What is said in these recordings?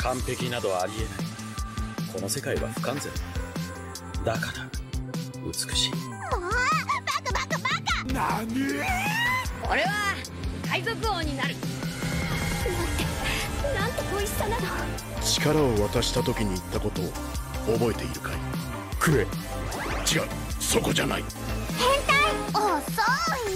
完璧などありえない。この世界は不完全だから美しい。 もうバカバカバカ。 何？ 俺は海賊王になる。 なんて美味しさなの。 力を渡した時に言ったことを覚えているかい？食え。違う、そこじゃない。 変態。遅い。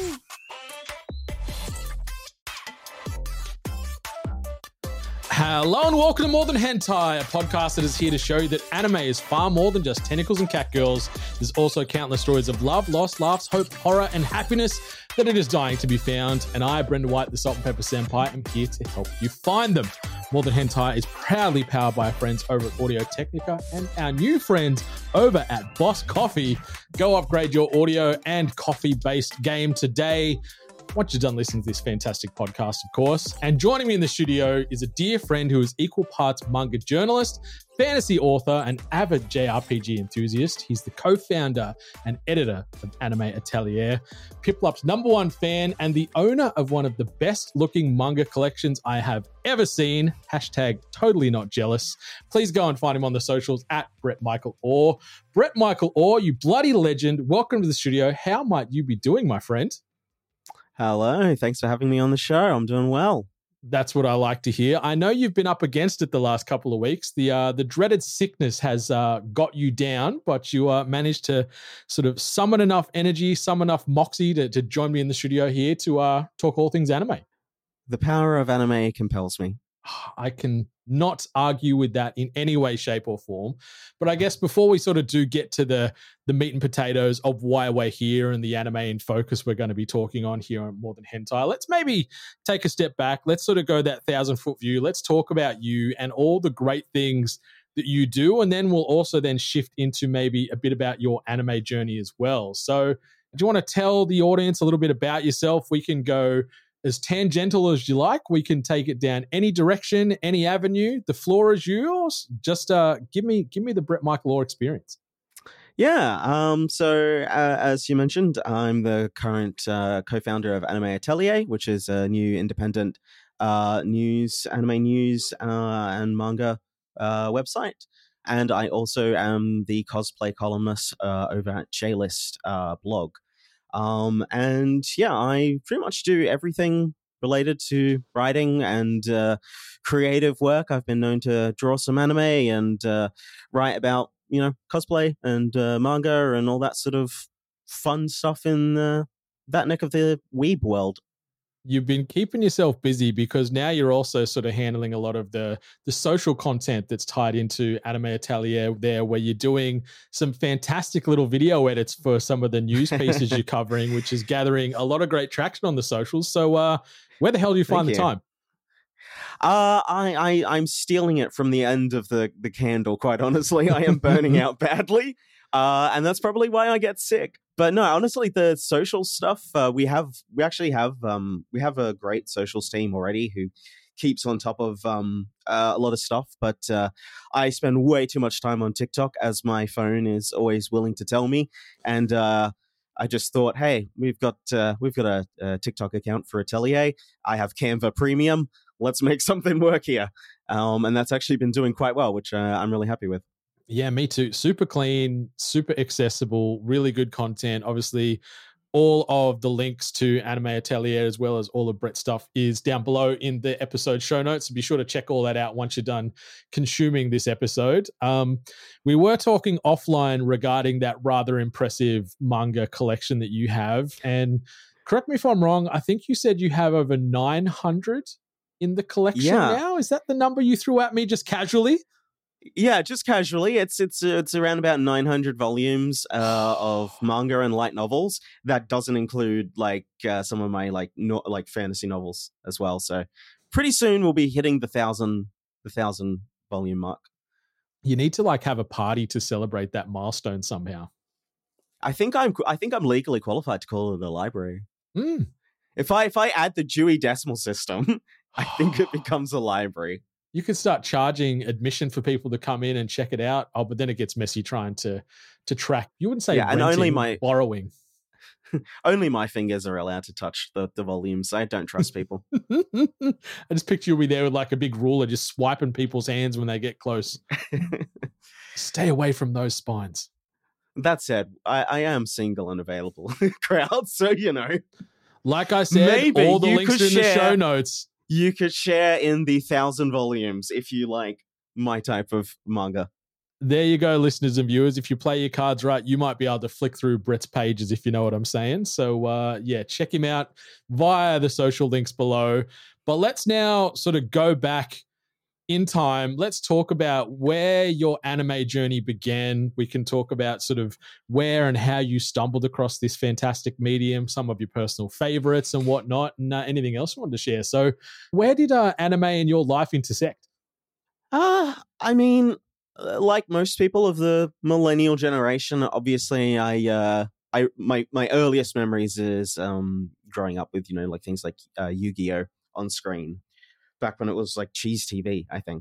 Hello and welcome to More Than Hentai, a podcast that is here to show you that anime is far more than just tentacles and catgirls. There's also countless stories of love, loss, laughs, hope, horror, and happiness that it is dying to be found. And I, Brendan White, the Salt and Pepper Senpai, am here to help you find them. More Than Hentai is proudly powered by our friends over at Audio Technica and our new friends over at Boss Coffee. Go upgrade your audio and coffee-based game today. Once you're done listening to this fantastic podcast, of course. And joining me in the studio is a dear friend who is equal parts manga journalist, fantasy author, and avid JRPG enthusiast. He's the co-founder and editor of Anime Atelier, Piplup's #1 fan, and the owner of one of the best-looking manga collections I have ever seen. Hashtag totally not jealous. Please go and find him on the socials at Brett Michael Orr. Brett Michael Orr, you bloody legend. Welcome to the studio. How might you be doing, my friend? Hello, thanks for having me on the show. I'm doing well. That's what I like to hear. I know you've been up against it the last couple of weeks. The dreaded sickness has got you down, but you managed to sort of summon enough energy, summon enough moxie to join me in the studio here to talk all things anime. The power of anime compels me. I can not argue with that in any way, shape, or form. But I guess before we sort of do get to the meat and potatoes of why we're here and the anime in focus we're going to be talking on here on More Than Hentai, let's maybe take a step back. Let's sort of go that 1,000-foot view. Let's talk about you and all the great things that you do. And then we'll also then shift into maybe a bit about your anime journey as well. So do you want to tell the audience a little bit about yourself? We can go as tangential as you like. We can take it down any direction, any avenue. The floor is yours. Just give me the Brett Michael Orr experience. Yeah. As you mentioned, I'm the current co-founder of Anime Atelier, which is a new independent anime news and manga website. And I also am the cosplay columnist over at JList blog. And yeah, I pretty much do everything related to writing and creative work. I've been known to draw some anime and write about, cosplay and manga and all that sort of fun stuff in that neck of the weeb world. You've been keeping yourself busy because now you're also sort of handling a lot of the social content that's tied into Anime Atelier there, where you're doing some fantastic little video edits for some of the news pieces you're covering, which is gathering a lot of great traction on the socials. So where the hell do you find the time? I'm stealing it from the end of the candle, quite honestly. I am burning out badly. And that's probably why I get sick. But no, honestly, the social stuff, we actually have a great socials team already who keeps on top of a lot of stuff. But I spend way too much time on TikTok, as my phone is always willing to tell me. And I just thought, hey, we've got a TikTok account for Atelier. I have Canva Premium. Let's make something work here. And that's actually been doing quite well, which I'm really happy with. Yeah, me too. Super clean, super accessible, really good content. Obviously, all of the links to Anime Atelier as well as all of Brett's stuff is down below in the episode show notes. So be sure to check all that out once you're done consuming this episode. We were talking offline regarding that rather impressive manga collection that you have. And correct me if I'm wrong, I think you said you have over 900 in the collection now. Is that the number you threw at me just casually? Yeah, just casually. It's around about 900 volumes of manga and light novels. That doesn't include some of my fantasy novels as well. So pretty soon we'll be hitting the 1,000 volume mark. You need to have a party to celebrate that milestone somehow. I think I'm legally qualified to call it a library. Mm. If I add the Dewey Decimal System, I think it becomes a library. You could start charging admission for people to come in and check it out. Oh, but then it gets messy trying to track. You wouldn't say renting, and only borrowing. Only my fingers are allowed to touch the volumes. I don't trust people. I just picture you be there with like a big ruler just swiping people's hands when they get close. Stay away from those spines. That said, I am single and available, crowd, so Like I said, maybe all the you links could are in the show share- notes. you could share in the 1,000 volumes if you like my type of manga. There you go, listeners and viewers. If you play your cards right, you might be able to flick through Brett's pages, if you know what I'm saying. So, check him out via the social links below. But let's now sort of go back in time. Let's talk about where your anime journey began. We can talk about sort of where and how you stumbled across this fantastic medium, some of your personal favorites and whatnot, and anything else you wanted to share. So, where did anime in your life intersect? I mean, like most people of the millennial generation, obviously, my earliest memories is growing up with like things like Yu-Gi-Oh on screen back when it was like Cheese TV, I think.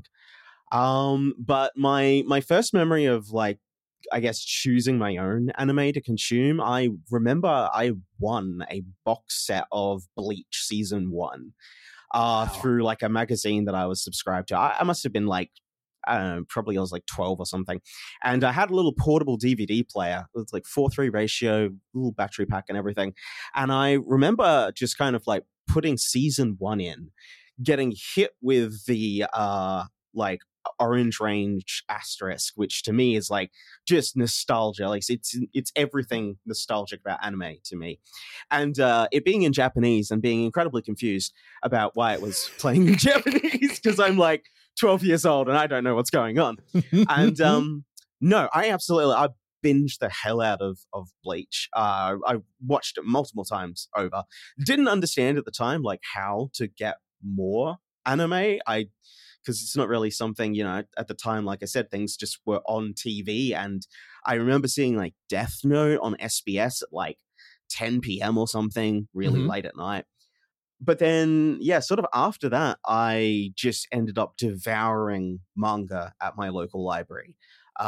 But my first memory of like, I guess, choosing my own anime to consume, I remember I won a box set of Bleach season 1 through like a magazine that I was subscribed to. I must have been like, I don't know, probably I was like 12 or something. And I had a little portable DVD player with like 4:3 ratio, little battery pack and everything. And I remember just kind of like putting season 1 in, getting hit with the like Orange Range asterisk, which to me is like just nostalgia. Like it's everything nostalgic about anime to me. And it being in Japanese and being incredibly confused about why it was playing in Japanese, because I'm like 12 years old and I don't know what's going on. And no, I binged the hell out of Bleach. I watched it multiple times over. Didn't understand at the time like how to get more anime. Because it's not really something, at the time, like I said, things just were on TV. And I remember seeing like Death Note on SBS at like 10 p.m. or something, really late at night. But then, sort of after that, I just ended up devouring manga at my local library.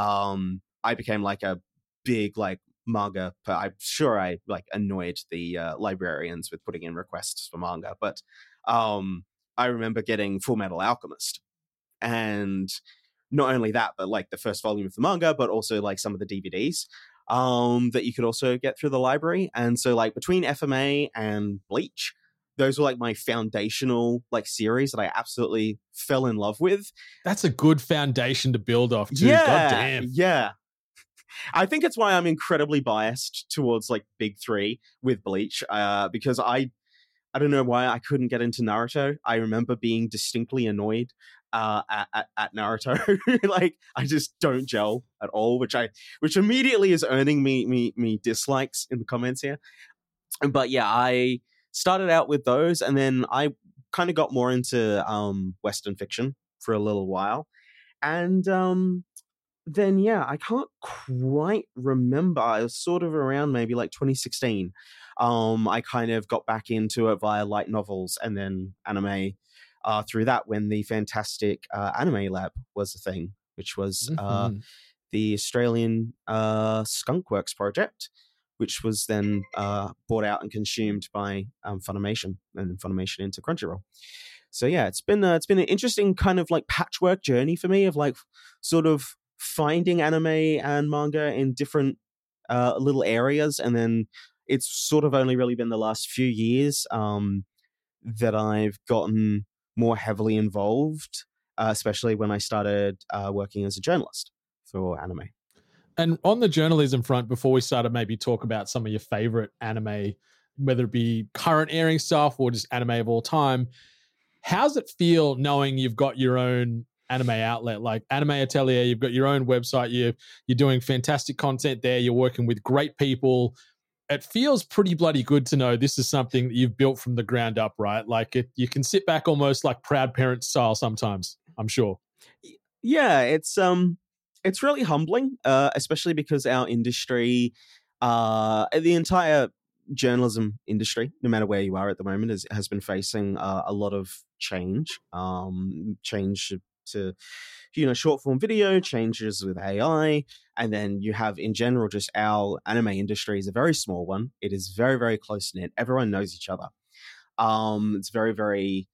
I became like a big like manga, but I'm sure I like annoyed the librarians with putting in requests for manga. But I remember getting Full Metal Alchemist. And not only that, but like the first volume of the manga, but also like some of the DVDs that you could also get through the library. And so like between FMA and Bleach, those were like my foundational like series that I absolutely fell in love with. That's a good foundation to build off too. Yeah, God damn. yeah. I think it's why I'm incredibly biased towards like Big Three with Bleach, because I don't know why I couldn't get into Naruto. I remember being distinctly annoyed at Naruto. Like I just don't gel at all, which immediately is earning me dislikes in the comments here. But yeah, I started out with those, and then I kind of got more into Western fiction for a little while, and then I can't quite remember. I was sort of around maybe like 2016. I kind of got back into it via light novels and then anime through that when the fantastic Anime Lab was a thing, which was the Australian Skunkworks project, which was then bought out and consumed by Funimation, and Funimation into Crunchyroll. So it's been an interesting kind of like patchwork journey for me of like sort of finding anime and manga in different little areas, and then it's sort of only really been the last few years that I've gotten more heavily involved, especially when I started working as a journalist for anime. And on the journalism front, before we start to maybe talk about some of your favorite anime, whether it be current airing stuff or just anime of all time, how's it feel knowing you've got your own anime outlet like Anime Atelier? You've got your own website. You're doing fantastic content there. You're working with great people. It feels pretty bloody good to know this is something that you've built from the ground up, right? Like you can sit back almost like proud parent style sometimes, I'm sure. Yeah, it's really humbling, especially because our industry, the entire journalism industry, no matter where you are at the moment, has been facing a lot of change. Change to short form video, changes with AI, And then you have, in general, just our anime industry is a very small one. It is very, very close-knit. Everyone knows each other. It's very, very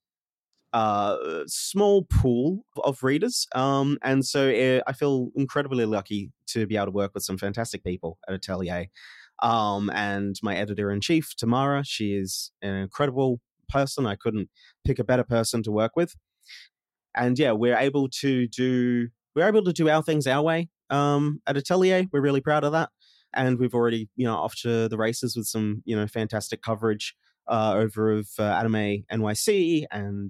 small pool of readers. And so I feel incredibly lucky to be able to work with some fantastic people at Atelier. And my editor-in-chief, Tamara, she is an incredible person. I couldn't pick a better person to work with. And yeah, we're able to do our things our way at Atelier. We're really proud of that. And we've already, off to the races with some, fantastic coverage over of Anime NYC and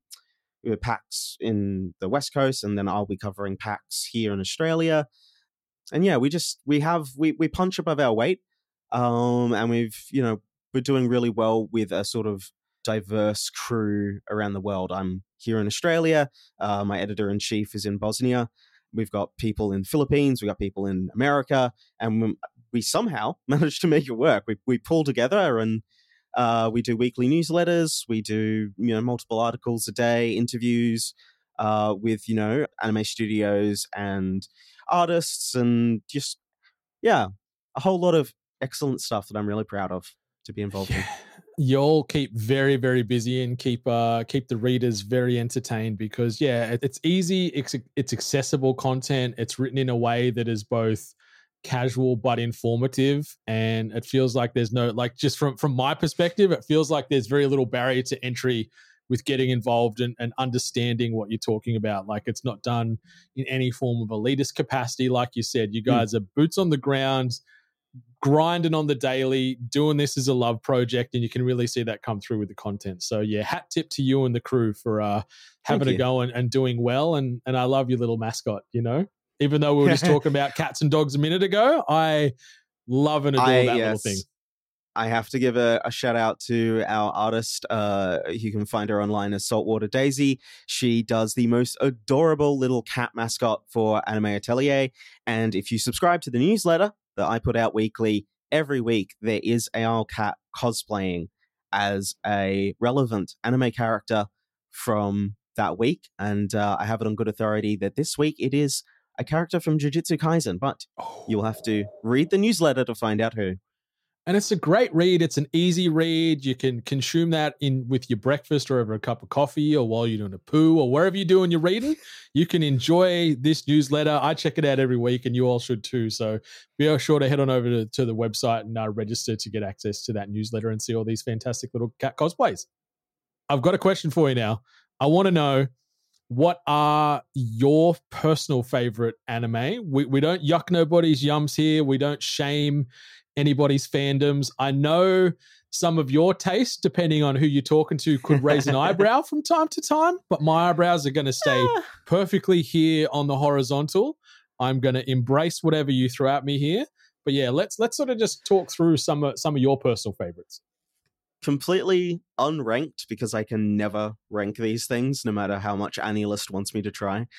PAX in the West Coast. And then I'll be covering PAX here in Australia. And yeah, we punch above our weight. And we're doing really well with a sort of diverse crew around the world. I'm here in Australia. My editor-in-chief is in Bosnia. We've got people in the Philippines. We've got people in America. And we somehow managed to make it work. We pull together and we do weekly newsletters. We do, multiple articles a day, interviews with, anime studios and artists, and just, a whole lot of excellent stuff that I'm really proud of to be involved in. You'll keep very, very busy and keep the readers very entertained because, it's easy. It's accessible content. It's written in a way that is both casual but informative, and it feels like there's no, like, just from my perspective, it feels like there's very little barrier to entry with getting involved and understanding what you're talking about. Like, it's not done in any form of elitist capacity. Like you said, you guys are boots on the ground, grinding on the daily, doing this as a love project, and you can really see that come through with the content. So yeah, hat tip to you and the crew for having a go and doing well. And I love your little mascot, even though we were just talking about cats and dogs a minute ago, I love and adore that little thing. I have to give a shout out to our artist. You can find her online as Saltwater Daisy. She does the most adorable little cat mascot for Anime Atelier. And if you subscribe to the newsletter that I put out weekly, every week there is a owl cat cosplaying as a relevant anime character from that week. And I have it on good authority that this week it is a character from Jujutsu Kaisen, but you'll have to read the newsletter to find out who. And it's a great read. It's an easy read. You can consume that with your breakfast or over a cup of coffee or while you're doing a poo or wherever you're doing your reading. You can enjoy this newsletter. I check it out every week and you all should too. So be sure to head on over to the website and register to get access to that newsletter and see all these fantastic little cat cosplays. I've got a question for you now. I want to know, what are your personal favorite anime? We don't yuck nobody's yums here. We don't shame anybody's fandoms. I know some of your taste, depending on who you're talking to, could raise an eyebrow from time to time, but my eyebrows are going to stay perfectly here on the horizontal. I'm going to embrace whatever you throw at me here. But yeah, let's sort of just talk through some of your personal favorites. Completely unranked, because I can never rank these things, no matter how much AniList wants me to try.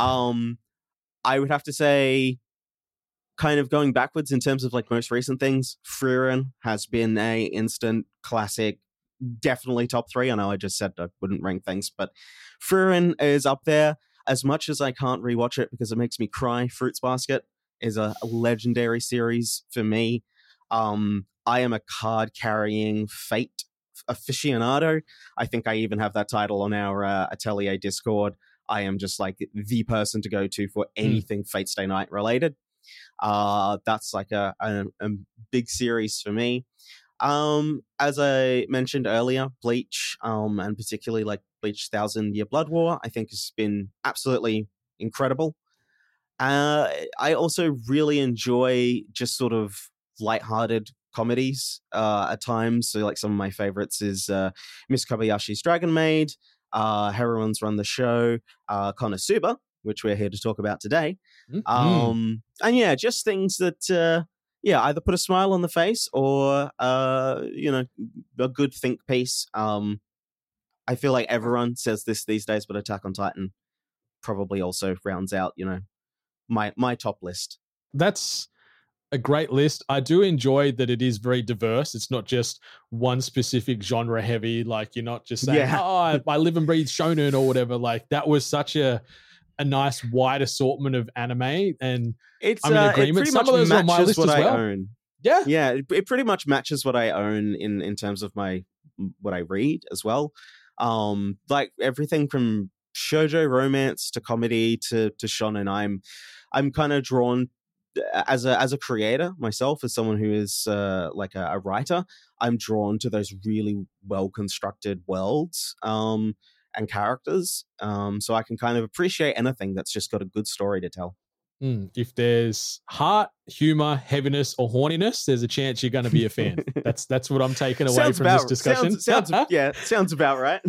I would have to say, kind of going backwards in terms of like most recent things, Frieren has been a instant classic, definitely top 3. I know I just said I wouldn't rank things, but Frieren is up there. As much as I can't rewatch it because it makes me cry, Fruits Basket is a legendary series for me. I am a card-carrying Fate aficionado. I think I even have that title on our Atelier Discord. I am just like the person to go to for anything Fate Stay Night related. That's like a big series for me. As I mentioned earlier, Bleach, and particularly like Bleach 1000 Year Blood War, I think has been absolutely incredible. I also really enjoy just sort of lighthearted comedies at times. So like some of my favorites is Miss Kobayashi's Dragon Maid, Heroines Run the Show, Konosuba, which we're here to talk about today. And yeah, just things that either put a smile on the face or a good think piece. I feel like everyone says this these days, but Attack on Titan probably also rounds out my top list. That's a great list. I do enjoy that it is very diverse. It's not just one specific genre heavy. Like, you're not just saying, I live and breathe shonen or whatever. Like, that was such a a nice wide assortment of anime, and It's I'm in agreement. Some of those are on my list as well. I own. Yeah, yeah, it pretty much matches what I own in terms of what I read as well. Like everything from shoujo romance to comedy to shonen. I'm kind of drawn as a creator myself, as someone who is like a writer. I'm drawn to those really well constructed worlds and characters. So I can kind of appreciate anything that's just got a good story to tell. If there's heart, humor, heaviness, or horniness, there's a chance you're going to be a fan. That's what I'm taking away from this discussion. Sounds about right.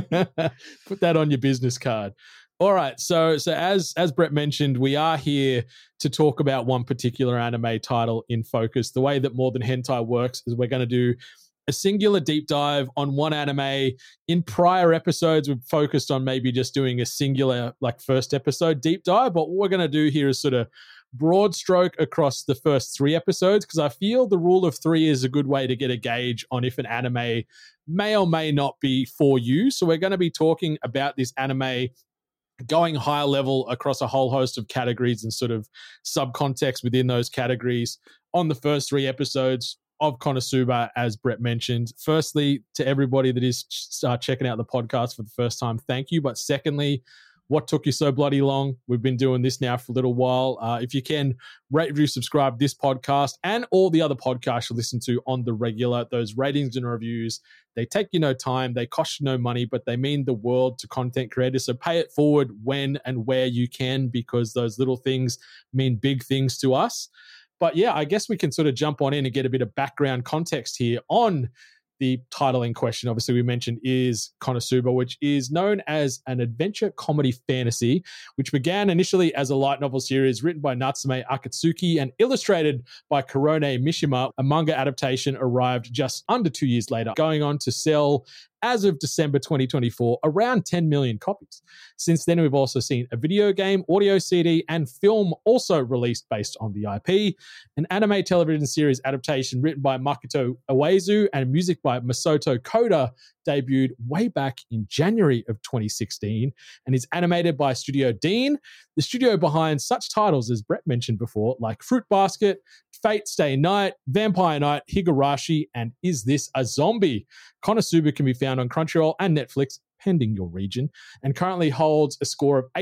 Put that on your business card. All right. So as Brett mentioned, we are here to talk about one particular anime title in focus. The way that More Than Hentai works is we're going to do a singular deep dive on one anime. In prior episodes, we've focused on maybe just doing a singular, like, first episode deep dive. But what we're going to do here is sort of broad stroke across the first 3 episodes, because I feel the rule of 3 is a good way to get a gauge on if an anime may or may not be for you. So we're going to be talking about this anime going higher level across a whole host of categories and sort of subcontext within those categories on the first 3 episodes of Konosuba, as Brett mentioned. Firstly, to everybody that is checking out the podcast for the first time, thank you. But secondly, what took you so bloody long? We've been doing this now for a little while. If you can, rate, review, subscribe this podcast and all the other podcasts you listen to on the regular. Those ratings and reviews, they take you no time, they cost you no money, but they mean the world to content creators. So pay it forward when and where you can, because those little things mean big things to us. But yeah, I guess we can sort of jump on in and get a bit of background context here on the title in question. Obviously, we mentioned is Konosuba, which is known as an adventure comedy fantasy, which began initially as a light novel series written by Natsume Akatsuki and illustrated by Kurone Mishima. A manga adaptation arrived just under 2 years later, going on to sell, as of December 2024, around 10 million copies. Since then, we've also seen a video game, audio CD, and film also released based on the IP. An anime television series adaptation written by Makoto Uezu and music by Masato Koda debuted way back in January of 2016 and is animated by Studio Dean, the studio behind such titles as Brett mentioned before, like Fruit Basket, Fate Stay Night, Vampire Night, Higurashi, and Is This a Zombie? Konosuba can be found on Crunchyroll and Netflix, pending your region, and currently holds a score of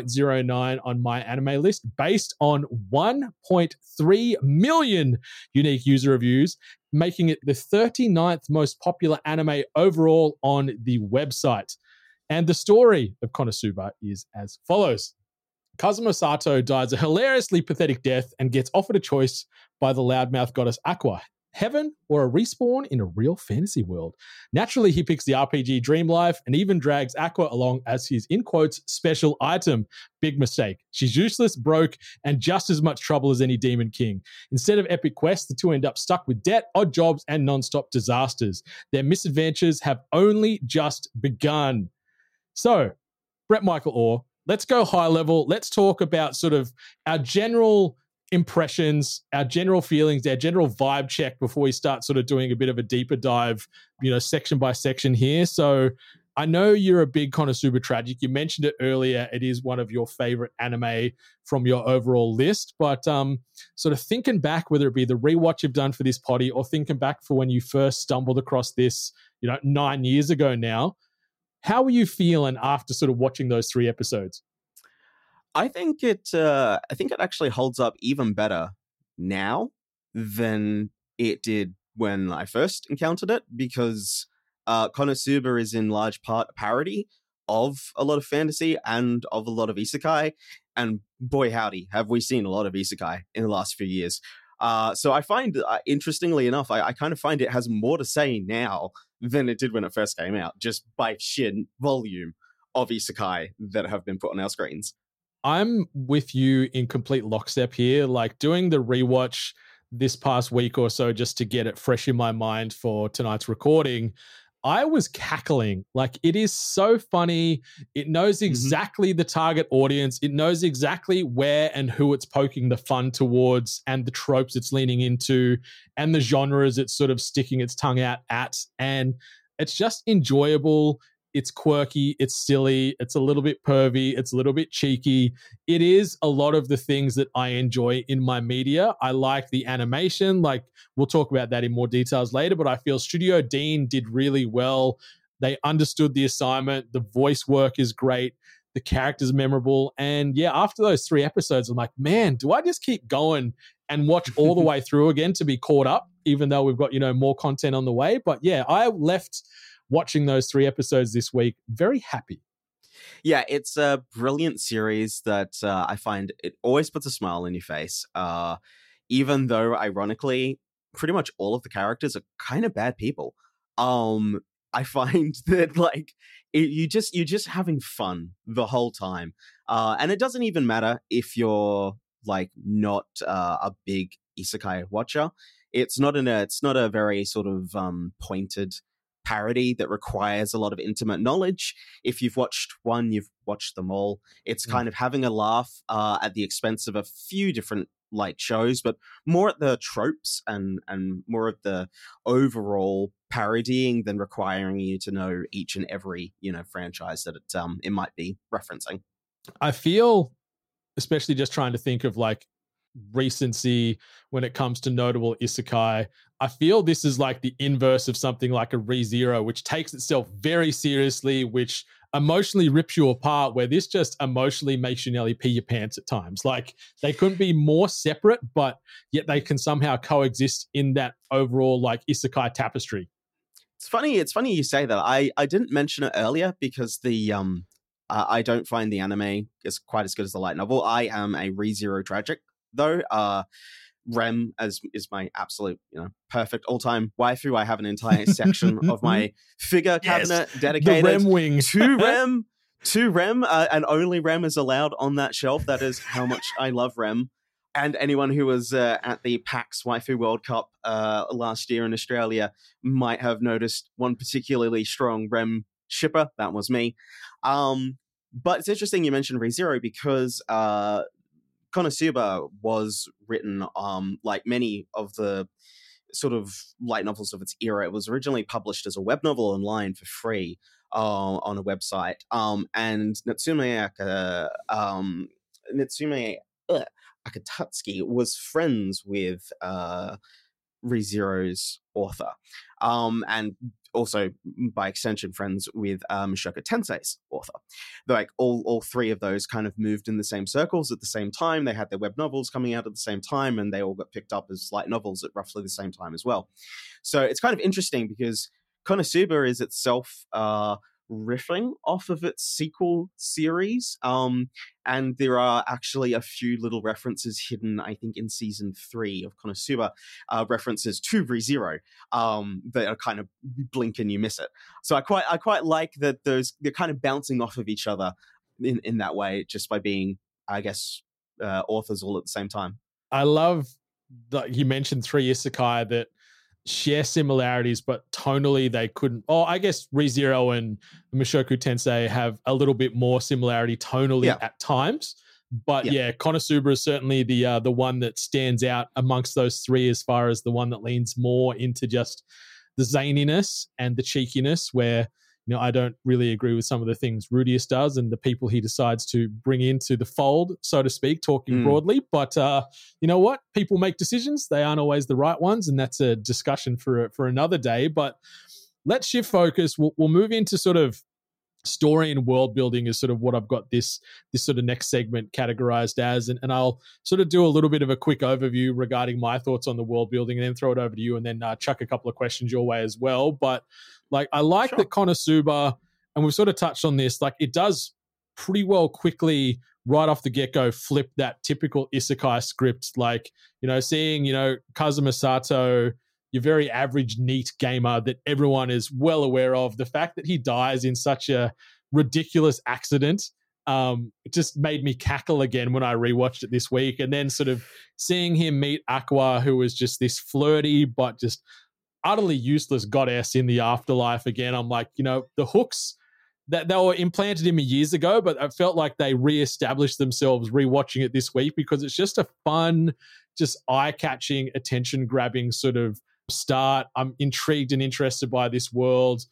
8.09 on My Anime List based on 1.3 million unique user reviews, making it the 39th most popular anime overall on the website. And the story of Konosuba is as follows. Kazuma Sato dies a hilariously pathetic death and gets offered a choice by the loudmouth goddess Aqua: heaven or a respawn in a real fantasy world. Naturally, he picks the RPG Dream Life and even drags Aqua along as his, in quotes, special item. Big mistake. She's useless, broke, and just as much trouble as any Demon King. Instead of epic quests, the two end up stuck with debt, odd jobs, and non-stop disasters. Their misadventures have only just begun. So, Brett Michael Orr, let's go high level. Let's talk about sort of our general impressions, our general feelings, our general vibe check before we start sort of doing a bit of a deeper dive, section by section here. So I know you're a big Konosuba tragic. You mentioned it earlier. It is one of your favorite anime from your overall list, but sort of thinking back, whether it be the rewatch you've done for this potty or thinking back for when you first stumbled across this, 9 years ago now, how were you feeling after sort of watching those 3 episodes? I think it actually holds up even better now than it did when I first encountered it, because Konosuba is in large part a parody of a lot of fantasy and of a lot of isekai, and boy howdy, have we seen a lot of isekai in the last few years. So I find, interestingly enough, I kind of find it has more to say now than it did when it first came out, just by sheer volume of isekai that have been put on our screens. I'm with you in complete lockstep here. Like, doing the rewatch this past week or so just to get it fresh in my mind for tonight's recording, I was cackling. Like, it is so funny. It knows exactly the target audience. It knows exactly where and who it's poking the fun towards and the tropes it's leaning into and the genres it's sort of sticking its tongue out at. And it's just enjoyable. It's quirky, it's silly, it's a little bit pervy, it's a little bit cheeky. It is a lot of the things that I enjoy in my media. I like the animation, like we'll talk about that in more details later, but I feel Studio Dean did really well. They understood the assignment. The voice work is great. The character's memorable. And yeah, after those 3 episodes, I'm like, man, do I just keep going and watch all the way through again to be caught up, even though we've got, more content on the way? But yeah, I left watching those 3 episodes this week very happy. Yeah, it's a brilliant series that I find it always puts a smile on your face. Even though, ironically, pretty much all of the characters are kind of bad people. I find that you're just having fun the whole time, and it doesn't even matter if you're not a big isekai watcher. It's not a very sort of pointed parody that requires a lot of intimate knowledge. If you've watched one, you've watched them all. It's kind of having a laugh at the expense of a few different shows, but more at the tropes and more of the overall parodying than requiring you to know each and every franchise that it might be referencing. I feel, especially just trying to think of recency when it comes to notable isekai, I feel this is the inverse of something like a ReZero, which takes itself very seriously, which emotionally rips you apart, where this just emotionally makes you nearly pee your pants at times. They couldn't be more separate, but yet they can somehow coexist in that overall isekai tapestry. It's funny you say that. I didn't mention it earlier because I don't find the anime is quite as good as the light novel. I am a ReZero tragic, though. Rem is my absolute, perfect all-time waifu. I have an entire section of my figure cabinet dedicated the Rem wing. to Rem, and only Rem is allowed on that shelf. That is how much I love Rem. And anyone who was at the PAX Waifu World Cup last year in Australia might have noticed one particularly strong Rem shipper. That was me. But it's interesting you mentioned ReZero because Konosuba was written, like many of the sort of light novels of its era. It was originally published as a web novel online for free on a website. And Natsume Akatatsuki was friends with ReZero's author, and also by extension friends with Mushoku Tensei's author. All 3 of those kind of moved in the same circles at the same time. They had their web novels coming out at the same time, and they all got picked up as light novels at roughly the same time as well. So it's kind of interesting because Konosuba is itself riffing off of its sequel series, and there are actually a few little references hidden, I think, in season 3 of Konosuba, references to ReZero that are kind of blink and you miss it. So I quite like that they're kind of bouncing off of each other in that way, just by being, I guess, authors all at the same time. I love that you mentioned 3 isekai that share similarities, but tonally they couldn't. Oh, I guess ReZero and Mushoku Tensei have a little bit more similarity tonally at times. But yeah, Konosuba is certainly the one that stands out amongst those 3 as far as the one that leans more into just the zaniness and the cheekiness, where I don't really agree with some of the things Rudius does and the people he decides to bring into the fold, so to speak, talking broadly. But you know what? People make decisions. They aren't always the right ones, and that's a discussion for another day. But let's shift focus. We'll move into sort of story and world building is sort of what I've got this sort of next segment categorized as. And I'll sort of do a little bit of a quick overview regarding my thoughts on the world building and then throw it over to you and then chuck a couple of questions your way as well. But I like that Konosuba, and we've sort of touched on this, it does pretty well quickly right off the get-go flip that typical isekai script, seeing, Kazuma Sato, your very average NEET gamer that everyone is well aware of. The fact that he dies in such a ridiculous accident, it just made me cackle again when I rewatched it this week. And then sort of seeing him meet Aqua, who was just this flirty but just utterly useless goddess in the afterlife again. I'm like, the hooks that they were implanted in me years ago, but I felt like they reestablished themselves rewatching it this week because it's just a fun, just eye-catching, attention-grabbing sort of start. I'm intrigued and interested by this world.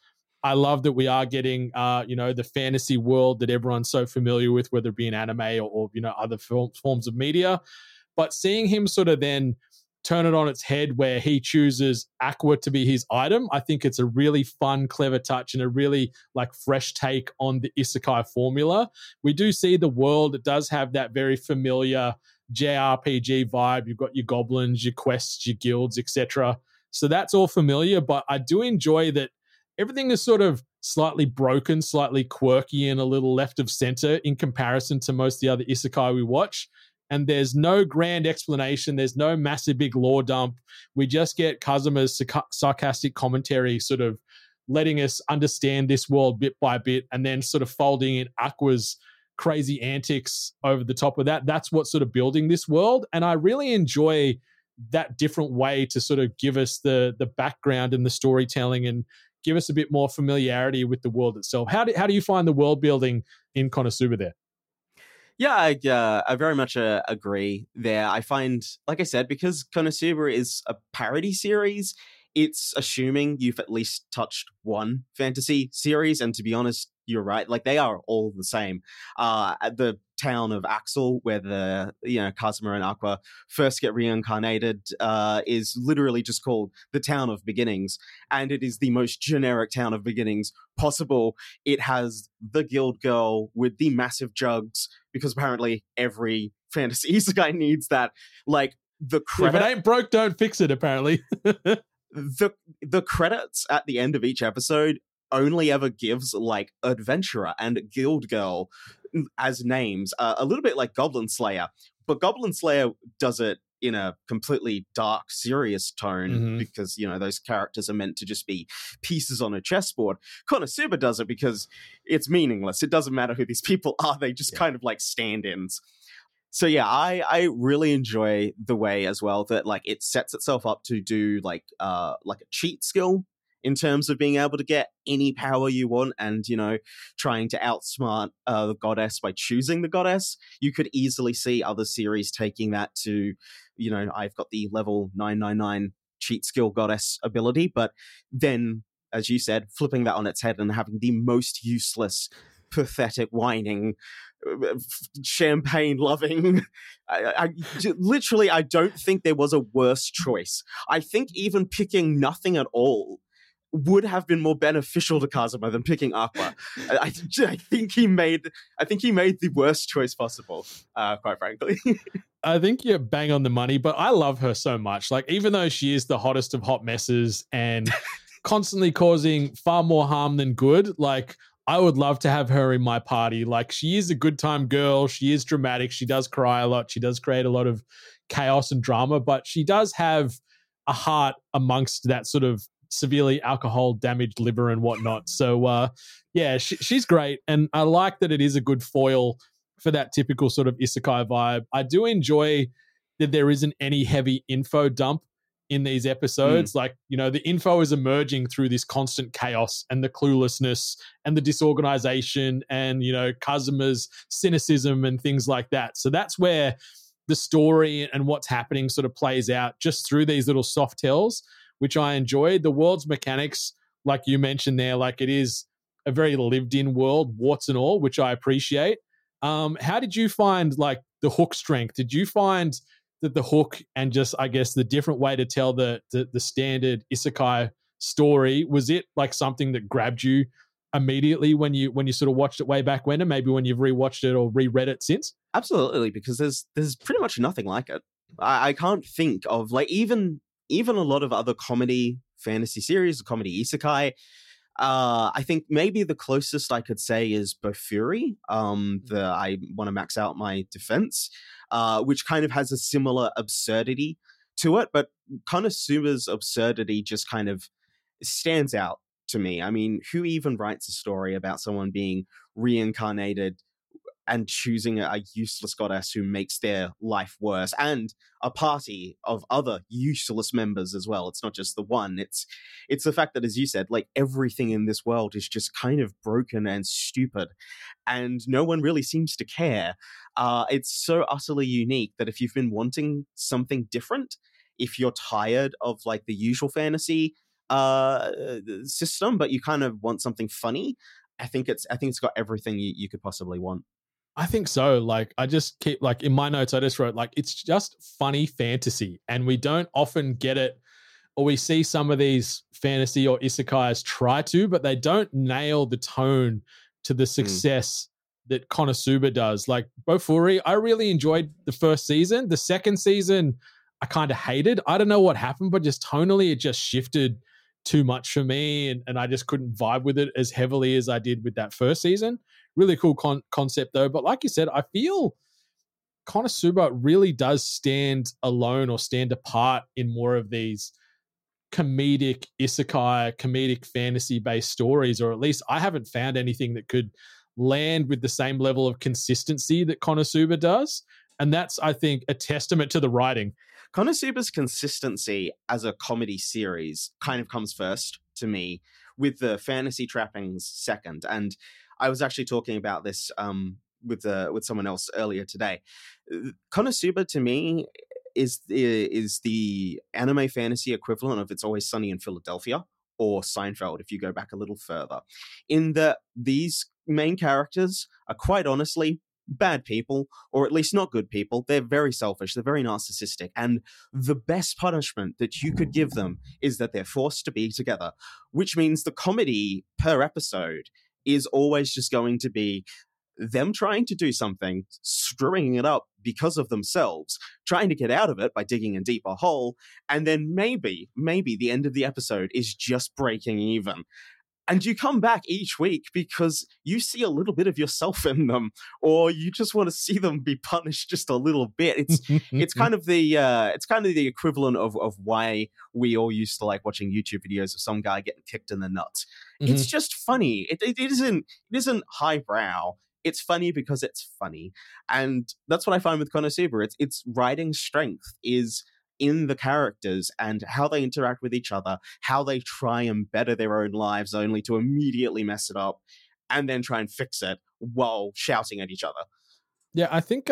I love that we are getting, the fantasy world that everyone's so familiar with, whether it be in anime or other forms of media. But seeing him sort of then turn it on its head where he chooses Aqua to be his item, I think it's a really fun, clever touch and a really like fresh take on the isekai formula. We do see the world, it does have that very familiar JRPG vibe. You've got your goblins, your quests, your guilds, etc. So that's all familiar, but I do enjoy that everything is sort of slightly broken, slightly quirky, and a little left of center in comparison to most of the other isekai we watch. And there's no grand explanation. There's no massive big lore dump. We just get Kazuma's sarcastic commentary sort of letting us understand this world bit by bit, and then sort of folding in Aqua's crazy antics over the top of that. That's what's sort of building this world. And I really enjoy that different way to sort of give us the background and the storytelling and give us a bit more familiarity with the world itself. How do you find the world building in Konosuba there? Yeah, I very much agree there. I find, like I said, because Konosuba is a parody series, it's assuming you've at least touched one fantasy series. And to be honest, you're right. Like, they are all the same. At the town of Axel, where Kazuma and Aqua first get reincarnated, is literally just called the Town of Beginnings, and it is the most generic town of beginnings possible. It has the guild girl with the massive jugs, because apparently every fantasy isekai needs that. Like, the credit, if it ain't broke, don't fix it. Apparently, the credits at the end of each episode only ever gives like Adventurer and Guild Girl as names, a little bit like Goblin Slayer, but Goblin Slayer does it in a completely dark, serious tone, because, those characters are meant to just be pieces on a chessboard. Konosuba does it because it's meaningless. It doesn't matter who these people are. They just kind of like stand-ins. So yeah, I really enjoy the way as well that like it sets itself up to do like a cheat skill in terms of being able to get any power you want and, trying to outsmart the goddess by choosing the goddess. You could easily see other series taking that to, I've got the level 999 cheat skill goddess ability, but then, as you said, flipping that on its head and having the most useless, pathetic, whining, champagne-loving. Literally, I don't think there was a worse choice. I think even picking nothing at all would have been more beneficial to Kazuma than picking Aqua. I think he made the worst choice possible, quite frankly. I think you're bang on the money, but I love her so much. Like, even though she is the hottest of hot messes and constantly causing far more harm than good, like, I would love to have her in my party. Like, she is a good time girl. She is dramatic. She does cry a lot. She does create a lot of chaos and drama, but she does have a heart amongst that sort of severely alcohol damaged liver and whatnot. So she's great, and I like that it is a good foil for that typical sort of isekai vibe. I do enjoy that there isn't any heavy info dump in these episodes. Like, the info is emerging through this constant chaos and the cluelessness and the disorganization and, Kazuma's cynicism and things like that. So that's where the story and what's happening sort of plays out just through these little soft tells, which I enjoy. The world's mechanics, like you mentioned there, like, it is a very lived-in world, warts and all, which I appreciate. How did you find, like, the hook strength? Did you find that the hook and just, I guess, the different way to tell the standard isekai story, was it like something that grabbed you immediately when you sort of watched it way back when, and maybe when you've rewatched it or reread it since? Absolutely, because there's pretty much nothing like it. I can't think of, like, even a lot of other comedy fantasy series, comedy isekai. I think maybe the closest I could say is Bofuri. I want to max out my defense, which kind of has a similar absurdity to it, but Konosuba's absurdity just kind of stands out to me. I mean, who even writes a story about someone being reincarnated and choosing a useless goddess who makes their life worse, and a party of other useless members as well? It's not just the one. It's the fact that, as you said, like, everything in this world is just kind of broken and stupid, and no one really seems to care. It's so utterly unique that if you've been wanting something different, if you're tired of, like, the usual fantasy, system, but you kind of want something funny. I think it's got everything you could possibly want. I think so. Like, I just keep, like, in my notes, I just wrote, like, it's just funny fantasy, and we don't often get it, or we see some of these fantasy or isekais try to, but they don't nail the tone to the success that Konosuba does. Like Bofuri, I really enjoyed the first season. The second season, I kind of hated. I don't know what happened, but just tonally, it just shifted too much for me, and I just couldn't vibe with it as heavily as I did with that first season. Really cool concept though. But like you said, I feel Konosuba really does stand alone or stand apart in more of these comedic isekai, comedic fantasy-based stories, or at least I haven't found anything that could land with the same level of consistency that Konosuba does. And that's, I think, a testament to the writing. Konosuba's consistency as a comedy series kind of comes first to me, with the fantasy trappings second. And I was actually talking about this with someone else earlier today. Konosuba, to me, is the anime fantasy equivalent of It's Always Sunny in Philadelphia or Seinfeld, if you go back a little further, in that these main characters are quite honestly bad people, or at least not good people. They're very selfish, they're very narcissistic, and the best punishment that you could give them is that they're forced to be together, which means the comedy per episode is always just going to be them trying to do something, screwing it up because of themselves, trying to get out of it by digging a deeper hole, and then maybe the end of the episode is just breaking even. And you come back each week because you see a little bit of yourself in them, or you just want to see them be punished just a little bit. It's kind of the equivalent of why we all used to like watching YouTube videos of some guy getting kicked in the nuts. Mm-hmm. It's just funny. It isn't highbrow. It's funny because it's funny, and that's what I find with Konosuba. Its writing strength is in the characters and how they interact with each other, how they try and better their own lives only to immediately mess it up and then try and fix it while shouting at each other. Yeah, I think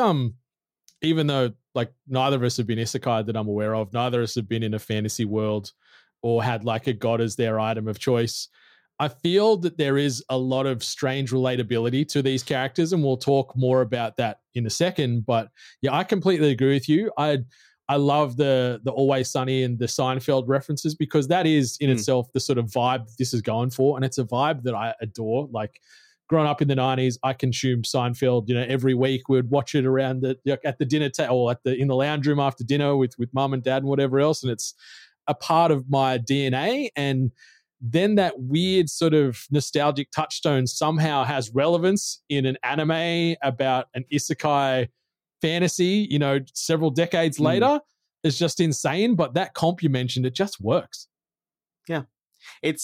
even though like neither of us have been isekai that I'm aware of, neither of us have been in a fantasy world or had like a god as their item of choice, I feel that there is a lot of strange relatability to these characters, and we'll talk more about that in a second. But yeah, I completely agree with you. I love the Always Sunny and the Seinfeld references, because that is in itself the sort of vibe this is going for, and it's a vibe that I adore. Like growing up in the 90s, I consumed Seinfeld. You know, every week we would watch it around at the dinner table, or in the lounge room after dinner with mum and dad and whatever else, and it's a part of my DNA. And then that weird sort of nostalgic touchstone somehow has relevance in an anime about an isekai fantasy, you know, several decades later, is just insane. But that comp you mentioned, it just works. Yeah. It's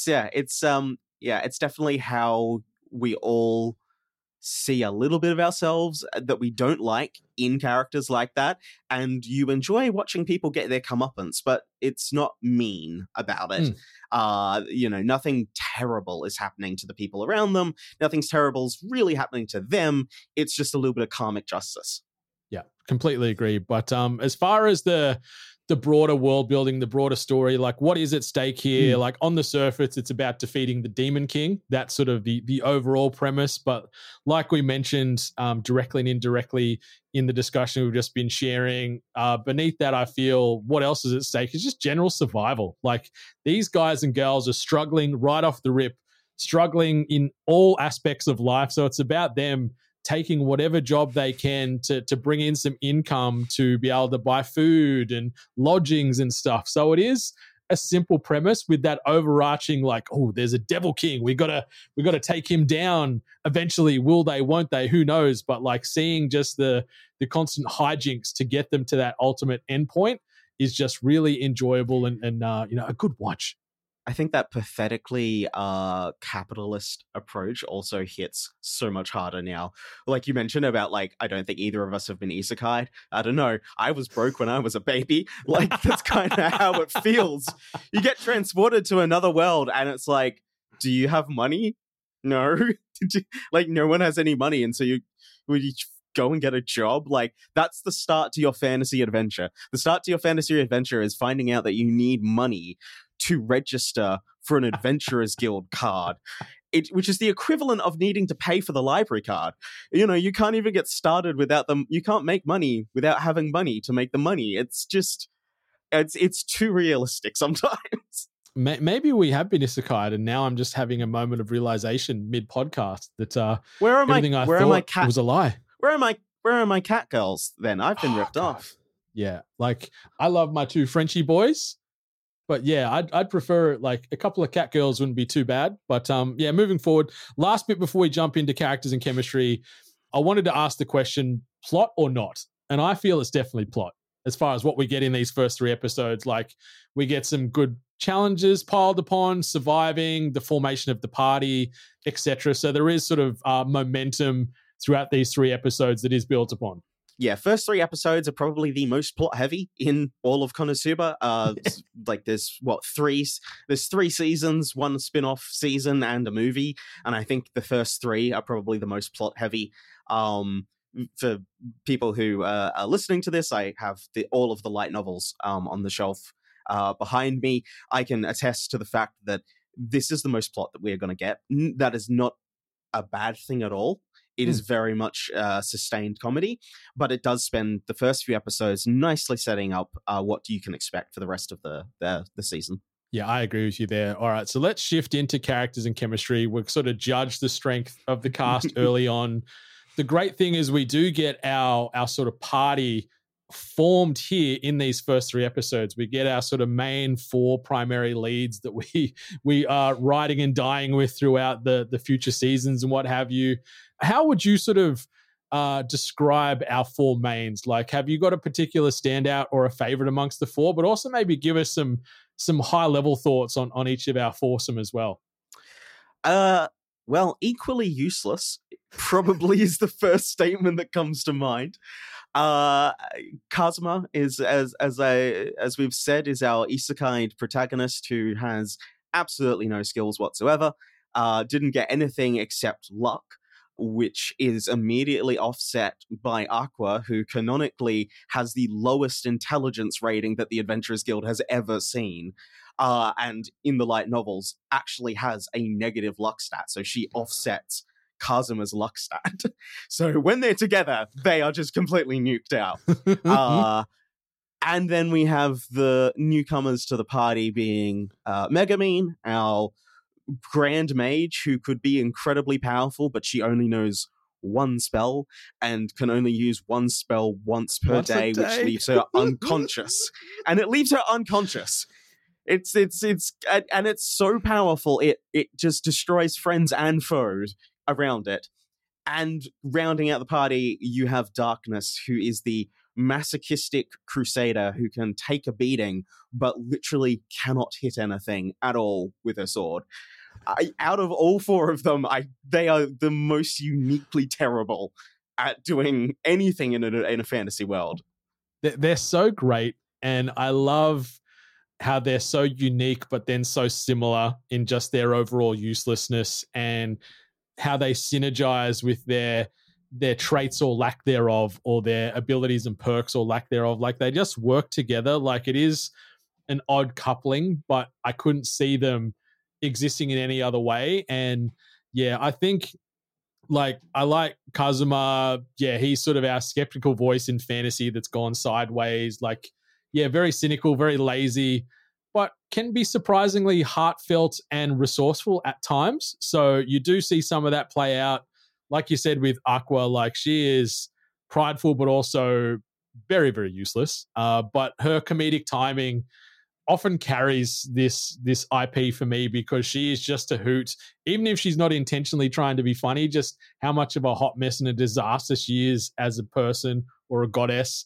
definitely how we all see a little bit of ourselves that we don't like in characters like that, and you enjoy watching people get their comeuppance, but it's not mean about it. Nothing terrible is happening to the people around them. Nothing terrible is really happening to them. It's just a little bit of karmic justice. Yeah, completely agree. But as far as the broader world building, the broader story, like what is at stake here? Like on the surface, it's about defeating the Demon King. That's sort of the overall premise. But like we mentioned directly and indirectly in the discussion we've just been sharing, beneath that, I feel what else is at stake is just general survival. Like these guys and girls are struggling right off the rip, struggling in all aspects of life. So it's about them taking whatever job they can to bring in some income to be able to buy food and lodgings and stuff. So it is a simple premise with that overarching, like, oh, there's a devil king. We gotta take him down eventually. Will they, won't they? Who knows? But like seeing just the constant hijinks to get them to that ultimate endpoint is just really enjoyable and a good watch. I think that pathetically capitalist approach also hits so much harder now. Like you mentioned about, like, I don't think either of us have been isekai'd. I don't know. I was broke when I was a baby. Like, that's kind of how it feels. You get transported to another world and it's like, do you have money? No. Like, no one has any money. And so would you go and get a job? Like, that's the start to your fantasy adventure. The start to your fantasy adventure is finding out that you need money to register for an Adventurers Guild card. Which is the equivalent of needing to pay for the library card. You can't even get started without them. You can't make money without having money to make the money. It's just, it's too realistic sometimes. Maybe we have been isekai'd, and now I'm just having a moment of realization mid-podcast that everything I thought was a lie. Where are my cat girls then? I've been ripped off. Yeah, like I love my two Frenchie boys. But yeah, I'd prefer like a couple of cat girls wouldn't be too bad. But yeah, moving forward, last bit before we jump into characters and chemistry, I wanted to ask the question, plot or not? And I feel it's definitely plot as far as what we get in these first 3 episodes. Like we get some good challenges piled upon, surviving, the formation of the party, etc. So there is sort of momentum throughout these 3 episodes that is built upon. Yeah, first 3 episodes are probably the most plot heavy in all of Konosuba. Like there's 3 seasons, 1 spin-off season and a movie, and I think the first 3 are probably the most plot heavy. For people who are listening to this, I have all of the light novels on the shelf behind me. I can attest to the fact that this is the most plot that we're going to get. That is not a bad thing at all. It is very much sustained comedy, but it does spend the first few episodes nicely setting up what you can expect for the rest of the season. Yeah, I agree with you there. All right, so let's shift into characters and chemistry. We'll sort of judge the strength of the cast early on. The great thing is we do get our sort of party formed here in these first 3 episodes. We get our sort of main 4 primary leads that we are riding and dying with throughout the future seasons and what have you. How would you sort of describe our 4 mains? Like, have you got a particular standout or a favorite amongst the 4? But also maybe give us some high level thoughts on each of our foursome as well. Well, equally useless probably is the first statement that comes to mind. Kazuma is, as we've said, is our isekai protagonist who has absolutely no skills whatsoever. Didn't get anything except luck, which is immediately offset by Aqua, who canonically has the lowest intelligence rating that the Adventurers Guild has ever seen. And in the light novels actually has a negative luck stat, so she offsets Kazuma's luck stat. So when they're together, they are just completely nuked out. And then we have the newcomers to the party being Megumin, our grand mage who could be incredibly powerful, but she only knows 1 spell and can only use 1 spell once per day, which leaves her unconscious. And it leaves her unconscious. It's so powerful, it just destroys friends and foes around it. And rounding out the party, you have Darkness, who is the masochistic crusader who can take a beating, but literally cannot hit anything at all with her sword. Out of all 4 of them, they are the most uniquely terrible at doing anything in a fantasy world. They're so great, and I love how they're so unique, but then so similar in just their overall uselessness and how they synergize with their traits or lack thereof, or their abilities and perks or lack thereof. Like they just work together. Like it is an odd coupling, but I couldn't see them existing in any other way. And yeah, I think like I like Kazuma. Yeah, he's sort of our skeptical voice in fantasy that's gone sideways. Like, yeah, very cynical, very lazy, but can be surprisingly heartfelt and resourceful at times. So you do see some of that play out. Like you said with Aqua, like she is prideful, but also very, very useless. But her comedic timing often carries this IP for me because she is just a hoot. Even if she's not intentionally trying to be funny, just how much of a hot mess and a disaster she is as a person or a goddess,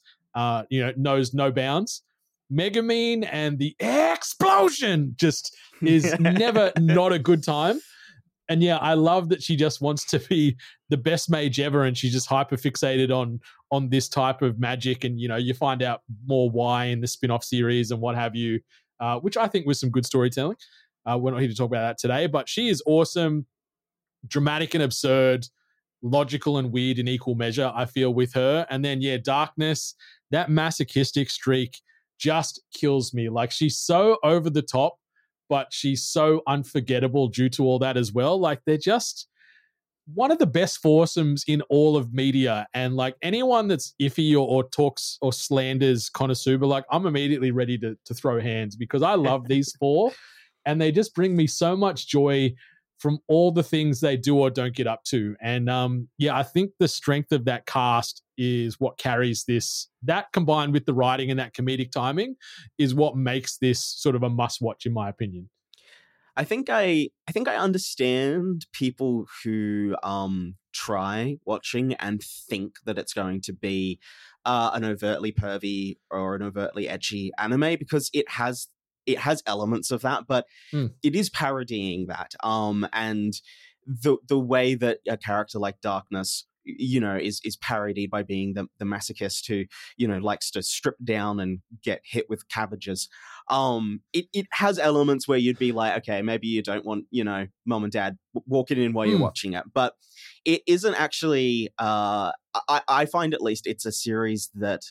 knows no bounds. Megumin and the explosion just is never not a good time. And yeah, I love that she just wants to be the best mage ever, and she's just hyper fixated on this type of magic. And you find out more why in the spin-off series and what have you, which I think was some good storytelling. We're not here to talk about that today, but she is awesome, dramatic and absurd, logical and weird in equal measure, I feel, with her. And then Darkness, that masochistic streak just kills me. Like she's so over the top, but she's so unforgettable due to all that as well. Like, they're just one of the best foursomes in all of media. And like anyone that's iffy or talks or slanders Konosuba, like I'm immediately ready to throw hands because I love these four and they just bring me so much joy from all the things they do or don't get up to. And I think the strength of that cast is what carries this. That combined with the writing and that comedic timing is what makes this sort of a must watch, in my opinion. I think I understand people who try watching and think that it's going to be an overtly pervy or an overtly edgy anime because it has elements of that, but it is parodying that. And the way that a character like Darkness, is parodied by being the masochist who, likes to strip down and get hit with cabbages. It has elements where you'd be like, okay, maybe you don't want, mom and dad walking in while you're watching it, but it isn't actually, I find at least it's a series that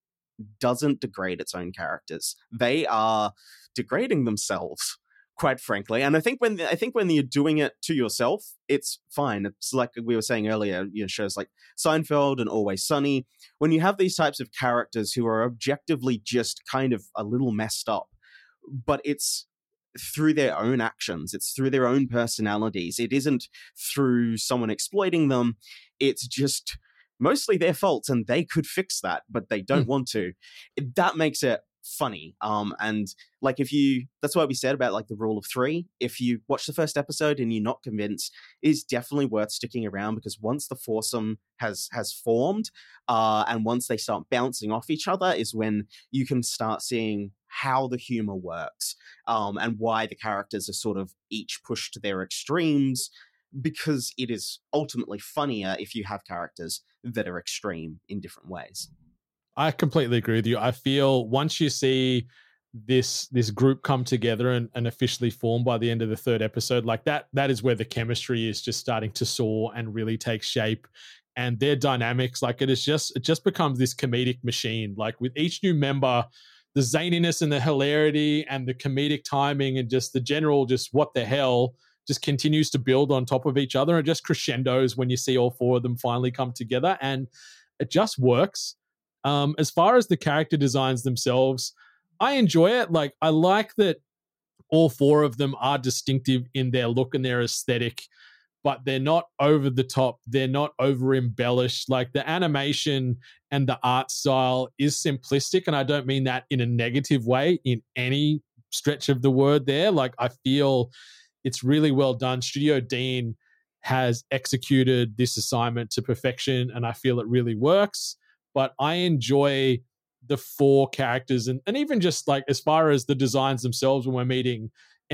doesn't degrade its own characters. They are degrading themselves, quite frankly. And I think when you're doing it to yourself, it's fine. It's like we were saying earlier, shows like Seinfeld and Always Sunny. When you have these types of characters who are objectively just kind of a little messed up, but it's through their own actions, it's through their own personalities. It isn't through someone exploiting them. It's just mostly their faults, and they could fix that, but they don't want to. That makes it funny. And like that's why we said about like the rule of three. If you watch the first episode and you're not convinced, it's definitely worth sticking around because once the foursome has formed, and once they start bouncing off each other is when you can start seeing how the humor works, and why the characters are sort of each pushed to their extremes, because it is ultimately funnier if you have characters that are extreme in different ways. I completely agree with you. I feel once you see this group come together and officially form by the end of the third episode, like that is where the chemistry is just starting to soar and really take shape. And their dynamics, like it just becomes this comedic machine. Like with each new member, the zaniness and the hilarity and the comedic timing and just the general just what the hell just continues to build on top of each other and just crescendos when you see all four of them finally come together, and it just works. As far as the character designs themselves, I enjoy it. Like I like that all four of them are distinctive in their look and their aesthetic, but they're not over the top. They're not over embellished. Like the animation and the art style is simplistic, and I don't mean that in a negative way in any stretch of the word there. Like I feel it's really well done. Studio Dean has executed this assignment to perfection, and I feel it really works. But I enjoy the four characters and even just like as far as the designs themselves when we're meeting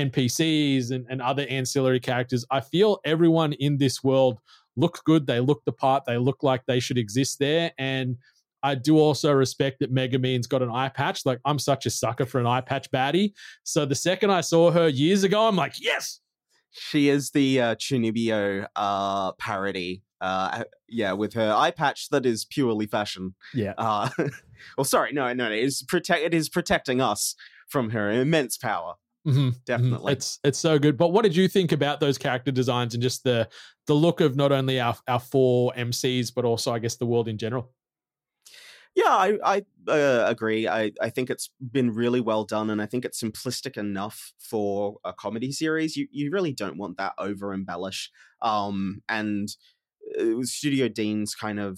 NPCs and other ancillary characters, I feel everyone in this world looks good. They look the part. They look like they should exist there. And I do also respect that Megumin's got an eye patch. Like I'm such a sucker for an eye patch baddie. So the second I saw her years ago, I'm like, yes. She is the Chunibyo parody. With her eye patch that is purely fashion. Yeah. Well, sorry, no. It is protecting us from her immense power. Mm-hmm. Definitely. It's so good. But what did you think about those character designs and just the look of not only our four MCs, but also, I guess, the world in general? Yeah, I agree. I think it's been really well done, and I think it's simplistic enough for a comedy series. You really don't want that over embellish. And Studio Dean's kind of